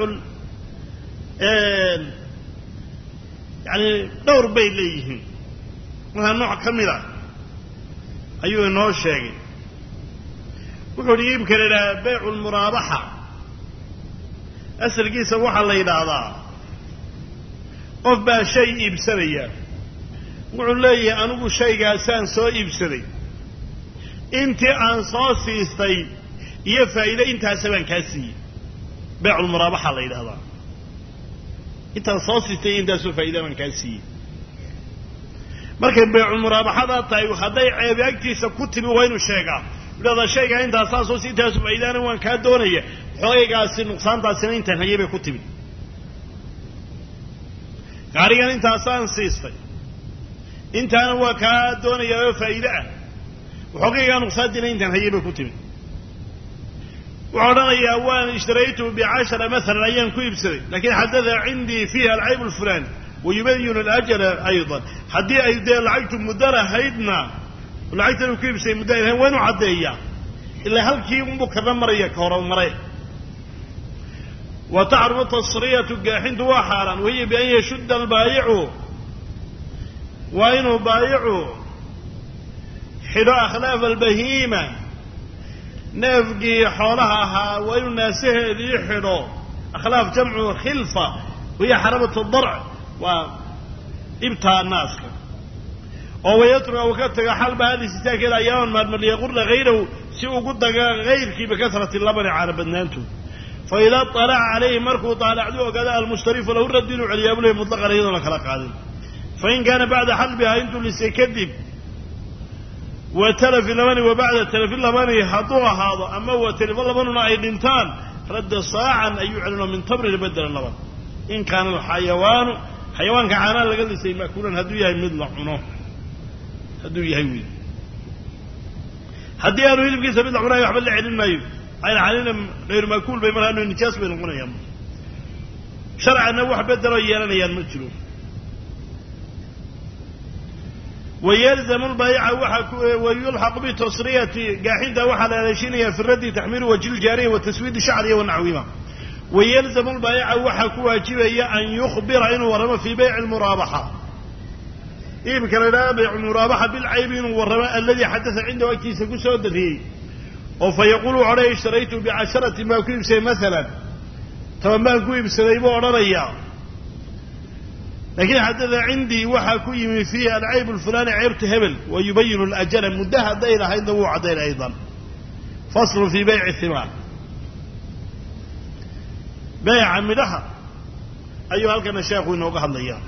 [SPEAKER 1] yani dhowr bay leeyihiin markaa nooc ka mid a ayuu inoo sheegay wuxuu hi iibka la yidhaha baycu lmuraabaxa asalkiisa waxaa la yidhaahdaa qof baa shay iibsanaya wuxuu leeyahay anigu shaygaasaan soo iibsaday intii aan soo siistay iyo faa'iide intaasa baan kaa siiyey bayculmuraabaxa la yidhahdaa intaan soo siistay iyo intaasoo faa'iida baan kaa siiyey markay bayculmuraabaxadaa tahay hadday ceebi agtiisa ku timi waa inuu sheegaa idhahdaa shaygaa intaasaasoo si intaasu faa'iidaana waan kaa doonaya xoogaygaasi nuqsaantaasina intaan hayay bay ku timi gaarigan intaasaan siistay intaana waa kaa doonayaa oo faa'iide ah waxoogaygaa nuqsaantiina intaan hayay bay ku timi wuxuu odhanayaa waan ishtaraytu bicashara maalan ayaan ku iibsaday lakin xadada cindii fiiha alcayb alfulani wayubayinu alajala aydan haddii ay dee lacagtu muddo lahaydna lacagtan uu ku iibsaday muddo ay lahayd waa inuu caddeeyaa ilaa halkii unbuu kana maraya ka horumare wa taxrumu tasriyatu gaaxintu waa xaaraan wahiya bian yashudda albaayicu waa inuu baayicu xidho akhlaaf albahiima neefgii xoolaha ahaa waa inuu naasaheedii xidho akhlaaf jamcu khilfa wahiya xarabatu darc waa ibtaa naaska oo wayatruka uu ka tago xalba hadisitaankeeda ayaaman maalmar liyaqurna hayrahu si ugu daga hayrkii bikasrati labani caana badnaantu faidaa طalaca calayhi markuu daalacdu ogaada almushtari falahu raddi inuu celiyaa bule mutlaqan iyadoon la kala qaadin fain kaana bacda xalbihaa intuu lisay kadib wa talafi labani wa bacda talafi labani hadduu ahaado ama wa talifo labanuna ay dhintaan radda saacan ayuu celino min tamrin badela laban in kaana alxayawaanu xayawaanka caanaa laga lisay ma'kuulan hadduu yahay mid la cuno hadduu yahay wiil haddii aanu hilibkiisa mid la cunayo waxba la celin maayo ayna xalina hayru ma'kuul bay markaa nijaas bay noqonayaan sharcanna wax bedeloo yeelanayaan ma jiro ويلزم البيع ويلحق بتصرية قاحنة وحل هلاشينيا في الرد تحميل وجه الجارية وتسويد شعرية ونحوهما ويلزم البيع وحكو واجبية أن يخبر إنه ورمى في بيع المرابحة يمكن لا بيع المرابحة بالعيب والرمى الذي حدث عنده وكي سكو سودته فيقول عليه اشتريت بعشرة ما كيبسي مثلا طبعا ما كيبسي ليبو عرريا لكن حدث عندي وحكو يمي فيها العيب الفلاني عيبت هبل ويبين الأجل مدها دائرة هيدا وعدين أيضا فصل في بيع الثمار بيع مدها أيها الكنا شاكو إنه قهد ليا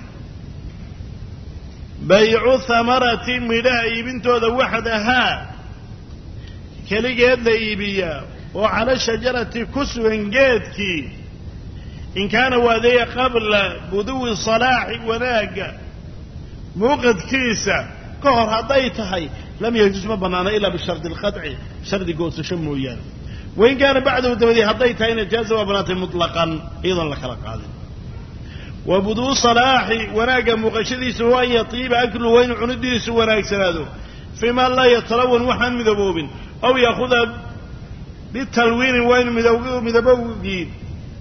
[SPEAKER 1] بيع ثمرة مدها يبنتو ذا وحدها كليجيد لإيبيا وعلى شجرة كسو جيدكي إن كان وذي قبل بدو الصلاح وناقة موقد كيسة كهر هضيتهي لم يجوز مبنانا إلا بالشرط القطع شرط قوس شمو إياه وإن كان بعده ذي هضيتهي نجاز وبنات مطلقا أيضا لك هذا وبدو الصلاح وناقة مقشدي سواء يطيب أكل وين عندي سواء ناكسناده فيما لا يتلون وحن مذبوب أو يأخذ بالتلوين وين مذبوبين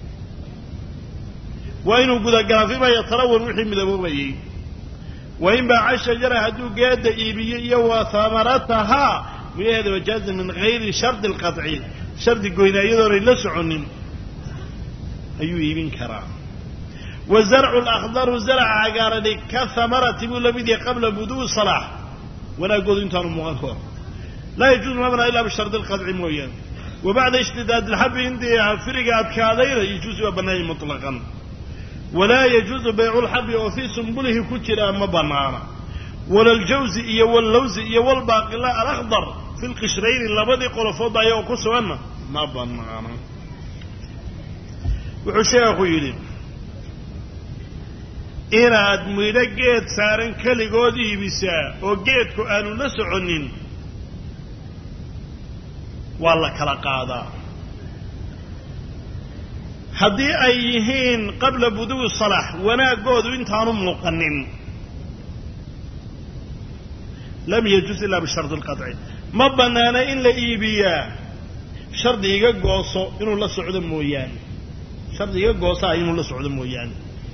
[SPEAKER 1] وإنه قد قال فيما يتلون وحي مذبوبين وإن باع الشجرة هدو قاد إيبية وثمرتها وهذا وجاز من غير شرط القطعي شرط قوينا يدر لسعن أيو إيبين كرام وزرع الأخضر زرع عقارني كثمرة ملبدي قبل بدو الصلاح ولا يقول انتان مغنكور لا يجوز مبنى إلا بالشرط القطع مويان وبعد اشتداد الحب عندي فرقات كاذيرة يجوز وبناء مطلقا ولا يجوز بيع الحب وفي سنبله كتلا مبنانا ولا الجوز واللوز والباقلاء الأخضر في القشرين اللبدي قرفوضا يوكسوانا مبنانا وحشيه يلي inaad midho geed saaran kaligood iibisaa oo geedku aanu la soconin waa la kala qaadaa haddii ay yihiin qabla buduwi salax wanaagoodu intaanu muuqanin lam yajuz ilaa bishardi alqadci ma bannaana in la iibiyaa shardi iga gooso inuu la socdo mooyaane shardi iga goosaa inuu la socdo mooyaane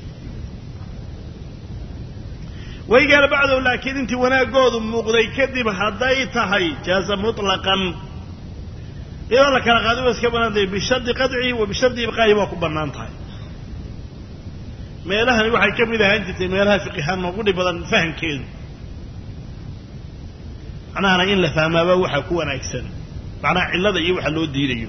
[SPEAKER 1] ويقال بعده لكن انت وناقود مقضي كذب هديتها جاز مطلقا يقول لك انا قادم اسكبنا بشرط قدعي وبشرط ابقائي وكبرنانتها ما لها waxay kamida hanjitay meelaha fiqhan noqday badan fahankeedu anaana in la fahmaaba waxa ku wanaagsan macna cilada iyo waxa loo diidayo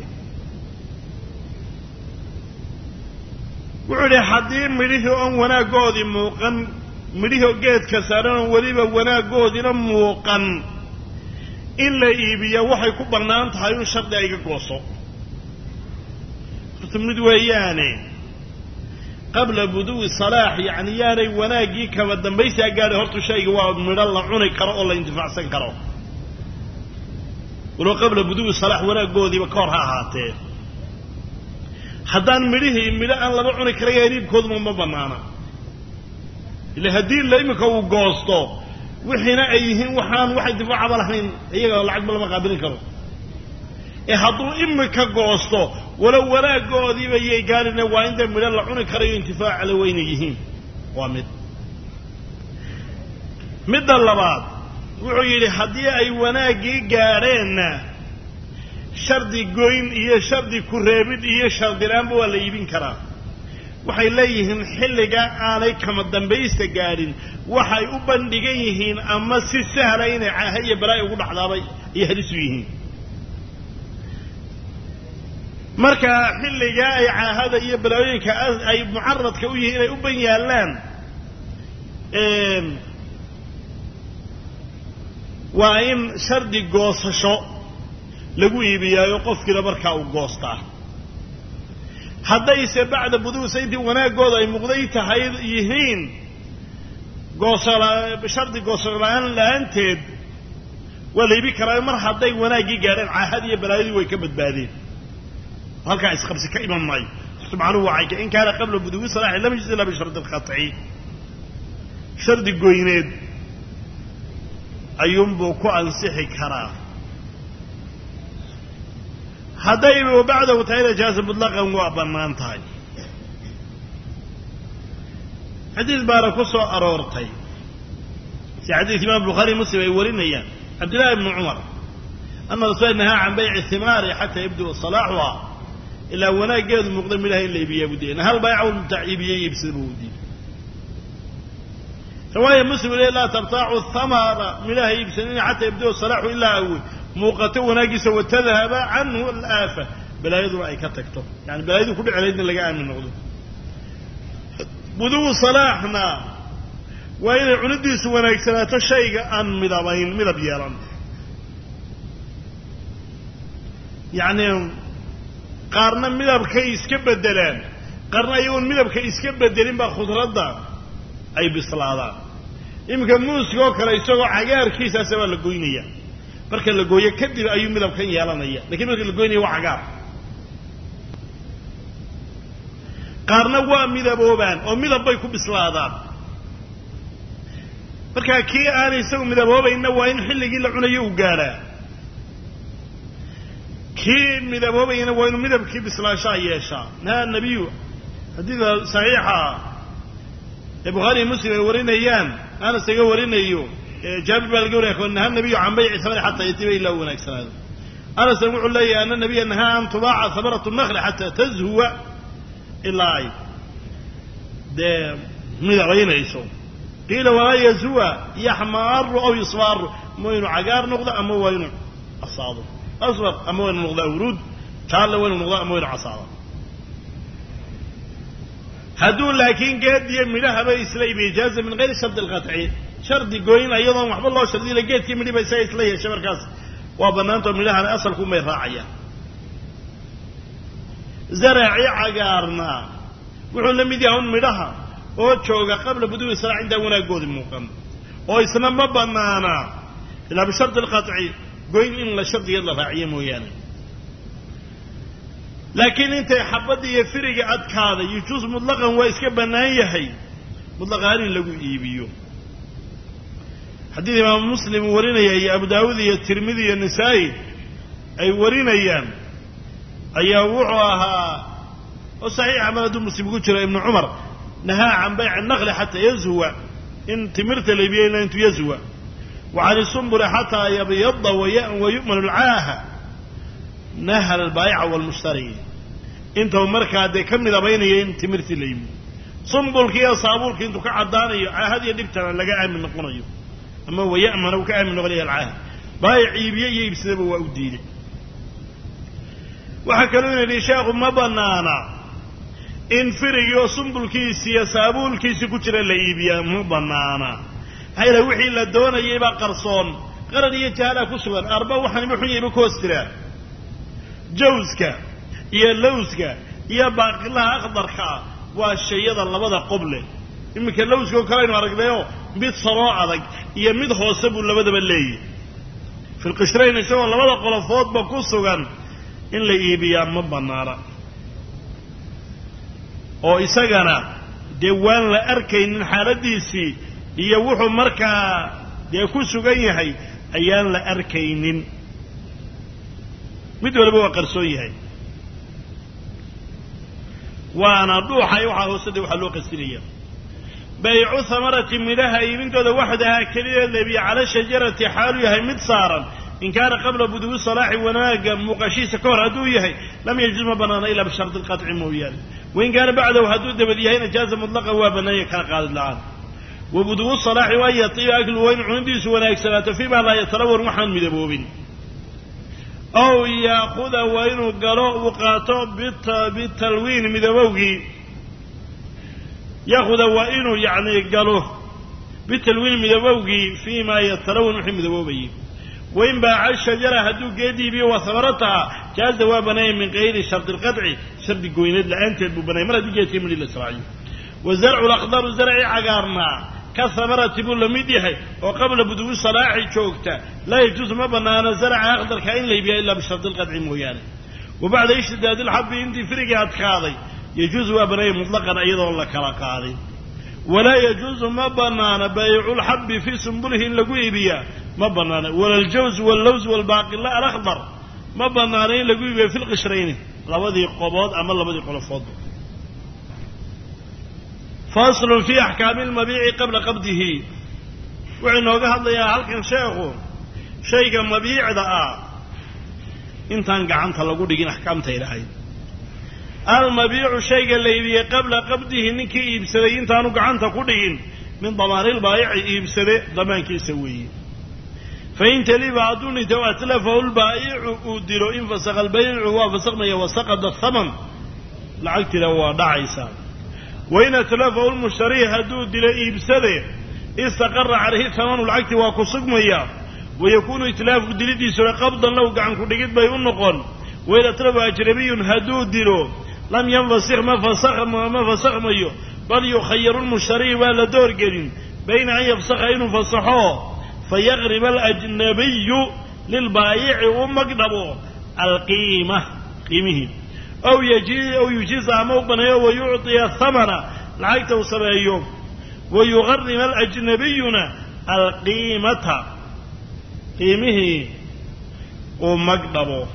[SPEAKER 1] wuxuu hadii midhihi on wanaagoodi muuqan midhihi geedka saaran waliba wanaagoodina muuqan in la iibiyo waxay ku bannaan tahay in shardi ay ka gooso mid weeyaane qabla buduwi salaax yani yaanay wanaagii kaba dambaysaa gaadhay horta shayga waa midho la cuni karo oo la intifaacsan karo walo qabla buduwi salaax wanaagoodiiba ka hor ha ahaatee haddaan midhihii midho aan laba cuni karayaa iibkooduma ma bannaana إلا هدي اللي إمك هو قاصته وحنا أيهن وحان واحد دفاع بالحين هي العقبة لما قابلين كرو يحطوا إمك قاصته ولو ولا قاضي بيجي قال إنه وعنده من الله عون كريم انتفاع على وين يجيهم وامد مد الله بعض وعيل هدي أي وناجي قارين شردي قوين هي شردي كرابد هي شردي رامبو ولا يبين كرام waxay leeyihiin xilliga aanay kama dambaysta gaarin waxay u bandhigan yihiin ama si sahlan inay caahiya baraay ugu dhaxdaabay iyo hadisu yihiin marka xilliga ay caahada iyo baraayinka ay mucarradka u yihiin ay u ban yaalaan waa in shardi goosasho lagu iibiyaayo qofkii markaa uu goostaa haddayse bacda buduusa intii wanaagooda ay muqday tahay yihiin shardi goosolaan la'aanteed waa la iibi karaa mar hadday wanaaggii gaadheen caahadii iyo balaayadii way ka badbaadeen halkaa isqabsi ka iman maayo subxaanahu wacayka in kaana qabla buduwi salaaxi lam yajuz ilaa bishardi alqatci shardi goyneed ayuunbuu ku ansixi karaa hadday bacdahu tahayna jaaza mutlaqan waa bannaan tahay xadiis baana ku soo aroortay si xadiis imaam bukhaari muslim ay warinayaan cabdillahi ibnu cumar ana rasuula nahaa can bayci thimaari xataa yabdua salaaxuha ilaa wanaaggeedu muuqda midhaha in la iibiyaa buu diiday hal baayaca mubtaac iibiyey iibsada buu diiday riwaaya muslim ilay laa tabtaacu thamara midhaha iibsanina xataa yabdua salaaxu ilaa awey muuqato wanaagiisa watadhaba canhu alaafa balaayaduna ay ka tagto yani balaayadu ku dhici lahaydna laga aamin noqdo buduwu salaaxna waa inay cunidiisu wanaagsanaato shayga aan midabayn midab yeelan yacni qaarna midabkay iska bedelaan qaarna iyagoon midabka iska bedelin baa khudradda ay bislaadaan iminka muuska oo kale isagoo cagaarkiisaasa baa la goynaya marka la gooyo kadib ayuu midabkan yeelanaya laakiin marka la goynayo waa cagaar qaarna waa midaboobaan oo midab bay ku bislaadaan marka kii aanay isagu midaboobayna waa in xilligii la cunayo uu gaadhaa kii midaboobayna waa inuu midabkii bislaashaa yeeshaa nahaa nabiyu xadiidka saxiixa ee bukhaari iyo muslim ay warinayaan anas iga warinayo jaabir baa laga wariyay nahaa nabiyu can bayci thamari xataa yatiba ilaa u wanaagsanaado anasna wuxuu leeyahay ana nabiya nahaa an tubaaca thamaratu nakli xataa tazhuwa ilaa ay ده مدعينيسو قيل ولا يزوى يحمر أو يصفر موين عقار نقضة أما وين أصابه أصفر أما وين نقضة ورود تعال وين نقضة أما وين عصابه هدول لكن قد يملها بيسلي بإجازة من غير شرط القطعي شرط يقولين أيضا وحب الله شرطي لقيت يملي بيسايس ليه شبركاس وبنانتو ملها أنا أصلكم ما يراعيا زرعي عقارنا وحول لم يديهون ملها وشوقا قبل بدو يسرع عنده ونقود المقام ويسنم بنانا إلا بشرط القطعي قولين إن الشرط يلا راعيا مويانا لكن انت حبدي يفرق أدكاذا يجوز مطلقا ويسكب بنايهي مطلقا هارين لقو إيبيو حديث إمام مسلم ورنا يا أبو داود يا الترمذي يا النسائي أي ورنا أيام أي وعوها وصحيح عمل دون مسلم قلت ابن عمر نهى عن بيع النخل حتى يزهو إن تمرت لبيين أنت يزهو وعن السنبل حتى يبيض ويؤمن العاهة نهى البائع والمشتري انت ومركا دي كم ذا بينين تمرت ليم سنبل كي صابول كي انتو كعداني هذه دبتنا لقى امن نقنيو اما هو يأمن وكأمن نغليه العاهة بايع يبيه يبسبه وأودينه وحكرون لي شاق ما بنانا إن فرق سنبل كيسي يسابول كيسي كتر اللي يبيه ما بنانا هاي لو وحي لدونا يبقى قرصون قرن يتهالا كسوان أربا وحن محي بكوسترا جوزك يا لوزك يا باقي لها أخضرك والشيء الله بدا قبله إما كان لوزك وكلاين وارقبيو ميد صراع ذاك يا ميد حوسب ولا بدا بالليل في القشرين يسوى الله بدا قلفوت بكوسوان إن لإيبيا مبنارا oo isagana de waan la arkaynin xaaladiisi iyo wuxuu marka de ku sugan yahay ayaan la arkaynin mid walba waa qarsoon yahay waana dhuuxay waxa hoosada waxa loo qasrinaya bay'u thamarati midaha ibintooda waxdaha kaliya labi ala shajarati xaalu yahay mid saaran in kaana qabla budu salaahi wanaaga muqashiisa ka hor haduu yahay lam yajma banana ila bi shart al-qat'i mawyan وإن كان بعده حدود بديهين إجازة مطلقة وبنية كقاعد الآن وبدو الصلاح وهي طيب أكل وين عندي سواء أكسلات فيما لا يتلور محن مدبوبين أو يأخذ وين قراء وقاطع بالتلوين مدبوبي يأخذ وين يعني قالوه بالتلوين مدبوبي فيما يتلور محن مدبوبي وإن باع الشجرة هدو قيدي بي وثمرتها جاز وبني من غير شرط القطع شرط قوينات لأنت بني مرة دي جيتي من الإسرائيل وزرع الأخضر زرع عقارنا كثمرة تقول لميديها وقبل بدو صلاحي شوكتا لا يجوز ما بنانا زرع أخضر كائن لا يبيع إلا بشرط القطع مهيانا وبعد اشتداد الحب انت فرقها تخاضي يجوز وبني مطلقا أيضا والله كراقاضي ولا يجوز ما بنانا بيع الحب في سنبله لقوي بيا ما بنانا ولا الجوز واللوز والباقي لا الأخضر ما بنانا لقوي بيا في القشرين لبدي قباض أما لبدي قلفاض فاصل في أحكام المبيع قبل قبضه وعنه هذا يا هل كان شيء مبيع ذا انت انقعنت لقود يجين أحكام تيرهاي المبيع شيء اللي قبل قبضه نكي يبسري انت انقعنت قودين من ضمان البائع يبسري ضمان كي يسويه فإن تلف عدوني تواتلفه البائع ودلو إن فسق البيع وفسق ما يوسقد الثمن لعقت له دعيسا وإن تلفه المشتري هدو دلو إبسده استقر عليه ثمن العقت وكسق مياه ويكون اتلاف دلدي سوى قبضا لو قعن كدقيت بيون نقل وإن تلف أجنبي هدو دلو لم ينفسق ما فسق مياه بل يخير المشتري ولا دور قرين بين أن يفسق إنه فسحوه فيغرم الأجنبي للبائع ومقدمه القيمة قيمه أو يجيز موبنه ويعطي الثمن لعيته 7 يوم ويغرم الأجنبي القيمة قيمه ومقدمه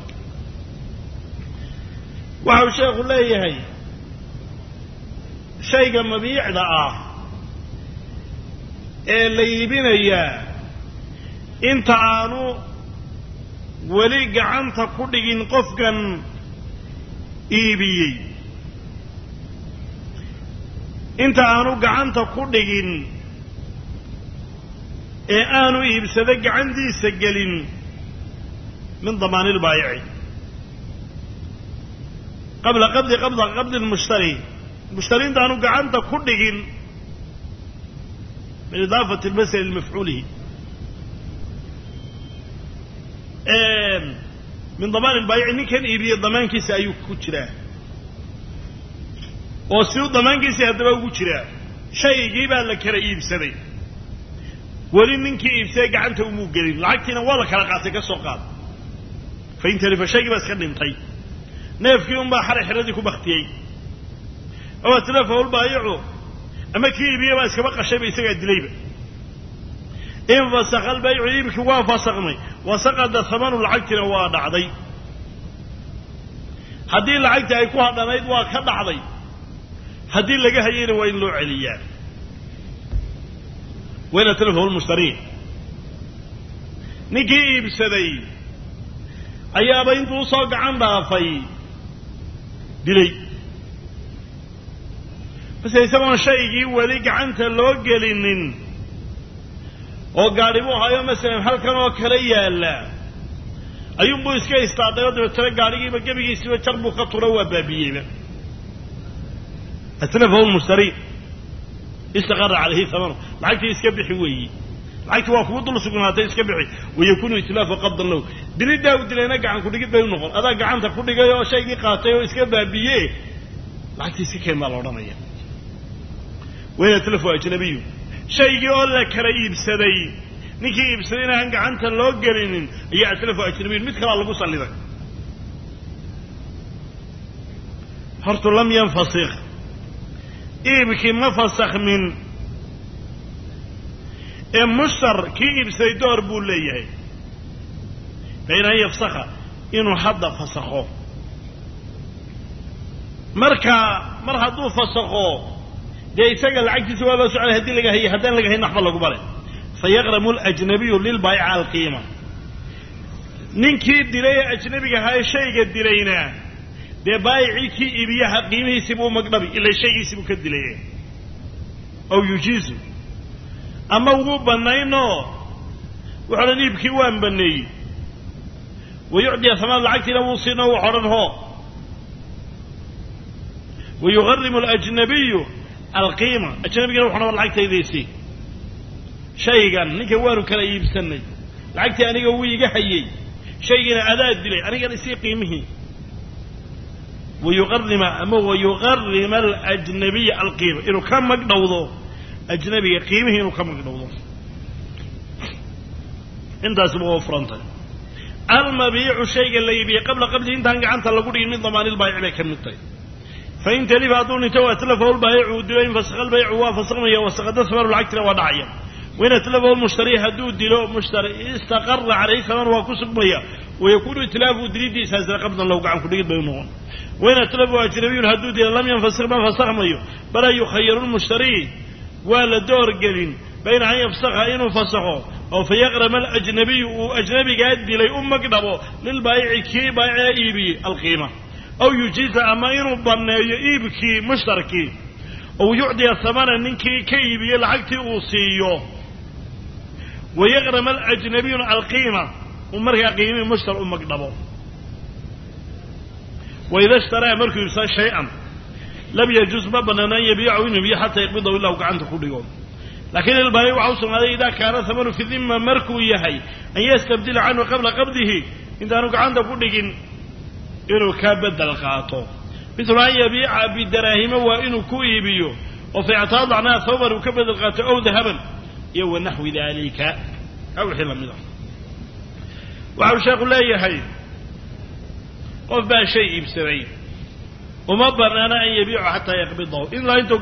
[SPEAKER 1] وحو شيخ الله يهي شيء مبيع دعاه اللي يبين إياه inta aanu weli gacanta ku dhigin qofkan iibiyey inta aanu gacanta ku dhigin ee aanu iibsada gacantiisa gelin min damaanil baayici qabla qabdi almushtari mushtari inta aanu gacanta ku dhigin min idaafati almasal limafcuulihi min damaan albaayici ninkan iibiye damaankiisa ayuu ku jiraa oo si uu damaankiisii haddaba ugu jiraa shaygii baa la kala iibsaday weli ninkii iibsaday gacanta umuu gelin lacagtiina waa la kala qaatay ka soo qaad fain talifa shaygii baa iska dhintay neefkii unbaa xalay xiradii ku baktiyey oo atlafahu lbaayicu ama kii iibiye baa iskaba qashayba isagaa dilayba in fasakha albaycu iibkii waa fasakhnay wasaqada hamanu lacagtina waa dhacday haddii lacagtii ay ku hadhanayd waa ka dhacday haddii laga hayayna waa in loo celiyaa wayna talafahu lmushtari ninkii iibsaday ayaaba intuu usoo gacan dhaafay dilay base isagoon shaygii weli gacanta loo gelinin oo gaadhi buu hayo masalan halkan oo kale yaalla ayuunbuu iska istaadhay oo dabeetana gaadhigiiba gebigiisiiba jar buu ka tura waa baabiyeyba atlafahu lmushtari istaqara calayhi hamanu lacagtii iska bixi weeyi lacagtii waa kugu dul sugnaatay iska bixi wayakunu itlaafu qabdan lahu diliddaa u dilayna gacan kudhigid bay u noqon adaa gacanta ku dhigay oo shaygii qaatay oo iska baabiye lacagtii iska keen baa la odhanaya wayna atlafu ajnabiyu shaygii oo la kala iibsaday ninkii iibsaday inaan gacanta loo gelinin ayaa atlafu ajnabiyun mid kalaa lagu salliday hortu lam yanfasikh iibkii ma fasakhmin ee mushtar kii iibsaday door buu leeyahay bayna an yafsakha inuu hadda fasakho mar hadduu fasakho dee isaga lacagtiisa waa loo socday haddii laga hayay haddaan laga hayn waxba laguma leh fayaqramu alajnabiyu lilbaayica alqiima ninkii dilay ee ajnabiga ahaa ee shayga dilayna dee baayicii kii iibiyaha qiimihiisiibuu magdhabi ilaa shaygiisiibuu ka dilay aw yujiizu ama ugu bannaynoo wuxu odhan iibkii waan banneeyey wayucdiya hamaan lacagtiina wuu siinoo wax odhan hoo wayugarimu alajnabiyu alqiima ajnabigana wuxuna war lacagtaydaysii shaygan ninkan waanu kala iibsanay lacagtii aniga wuu iga hayey shaygiina adaa dilay anigana isii qiimihii wayuqarima alajnabiya alqiima inuu ka magdhowdo ajnabiga qiimihii inuu ka magdhowdo intaasiba waa furantahay almabiicu shayga la iibiyey qabla qabdihi intaan gacanta lagu dhigin min damaanilbaayici bay ka mid tahay fain talifa hadduu ninto atlafahu lbaayicu uu dilo in fasakha lbaycu waa fasakmaya wasaqada hamanu lacagtina waa dhacaya wain atlafahu lmushtari hadduu dilo mushtari istaqara calayhi haman waa ku sugmaya wayakunu itlaafu dilidiisaasina qabdan low gacan kudhigid bay u noqon wain atlafahu ajnabiyun hadduu dilo lam yanfasik ma fasakhmayo bala yukhayaru lmushtari waa la doorgelin bayna an yafsakha inuu fasakho oo fayaqrama alajnabiyu uu ajnabigaa dilay u magdhabo lilbaayici kii baayicee iibiyey alqiima aw yujiiza ama inuu banneeyo iibkii mushtarkii ow yucdiya hamana ninkii ka iibiyey lacagtii uu siiyo wayaqrama alajnabiyuna alqiima uu markaa qiimihii mushtar u magdhabo waida ishtaraa markuu iibsada shay-an lam yajuz ma bannaan an yabiicahu inuu iibiyo xataa yaqbidahu ilaa uu gacanta ku dhigo laakiin ilbaayic waxa u sugnaaday idaa kaana hamanu fi dimma markuu yahay an yastabdila canhu qabla qabdihi intaanu gacanta ku dhigin inuu ka bedel qaato mithlu an yabiica bidaraahima waa inuu ku iibiyo oo fa ictaada canhaa hawban uu ka bedel qaato ow dahaban iyo wanaxwi dalika aw wixii lamid ah waxau sheekhu leeyahay qof baa shay iibsaday uma banaana an yabiicu xataa yaqbidahu ilaa intuu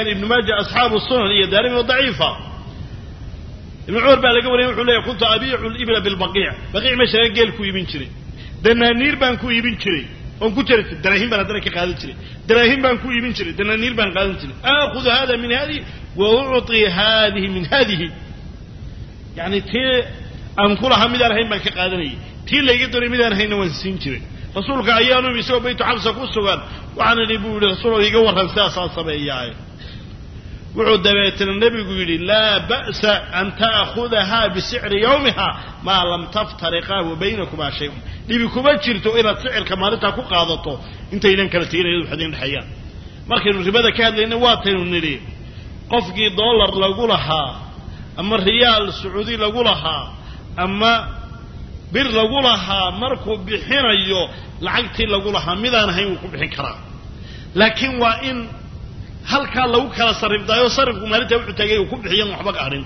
[SPEAKER 1] ابن ماجه أصحاب السنن هي دارمي ضعيفة ابن عمر بقى لقى وريه وحول كنت أبيع الإبل بالبقيع بقيع مشى قال كوي بنشري دنانير بان كوي بنشري أو كتير دراهم بان درك قال شري دراهم بان كوي بنشري دنانير بان قال شري آخذ هذا من هذه وأعطي هذه من هذه يعني تي أنقلها مدارهم بان كقادني تي اللي يقدر مدارهم وانسين شري رسولك أيانو بيسوي بيت حبسك والسجان وعن النبي رسوله يجور رنساس صبيعي وعود بيت النبي يقول لا بأس أن تأخذها بسعر يومها ما لم تفترقا وبينكما شيء لبيكما تشرتوا إلى سعر كمالتها كقاضته انت إذن كرتين يدحدين الحياة markay ribada ka hadlayna waa taynu niri qofkii dollar lagu lahaa ama riyaal sacuudi lagu lahaa ama bir lagu lahaa markuu bixinayo lacagtii lagu lahaa midaan ahayn uu ku bixin karaa laakiin waa in halka lagu kala sarifdayo sarifku maalinta wuxuu tagay uu ku bixiyan waxba qaarin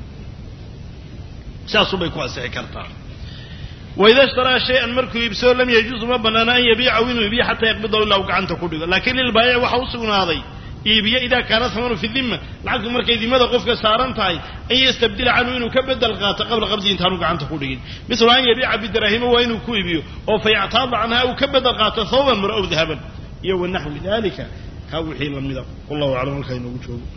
[SPEAKER 1] saasoo bay ku asixi kartaa وإذا اشترى شيئا مركو يبسو لم يجوز ما بنانا أن يبيع وينو يبيع حتى يقبضه إلا وقعنته كله لكن البائع وحوصنا هذا يبيع إذا كان ثمنه في الذمة العقد مركو ذمة قفك سارنتاي أن يستبدل عنه وينو كبد الغاطة قبل قبضه ينتهنوا قعنته كله مثل أن يبيع بالدراهم وينو كويبيو أو فيعتاض عنها وكبد الغاطة ثوبا مرأو ذهبا يو النحو ذلك هاو حين المذا والله أعلم الخير وجهه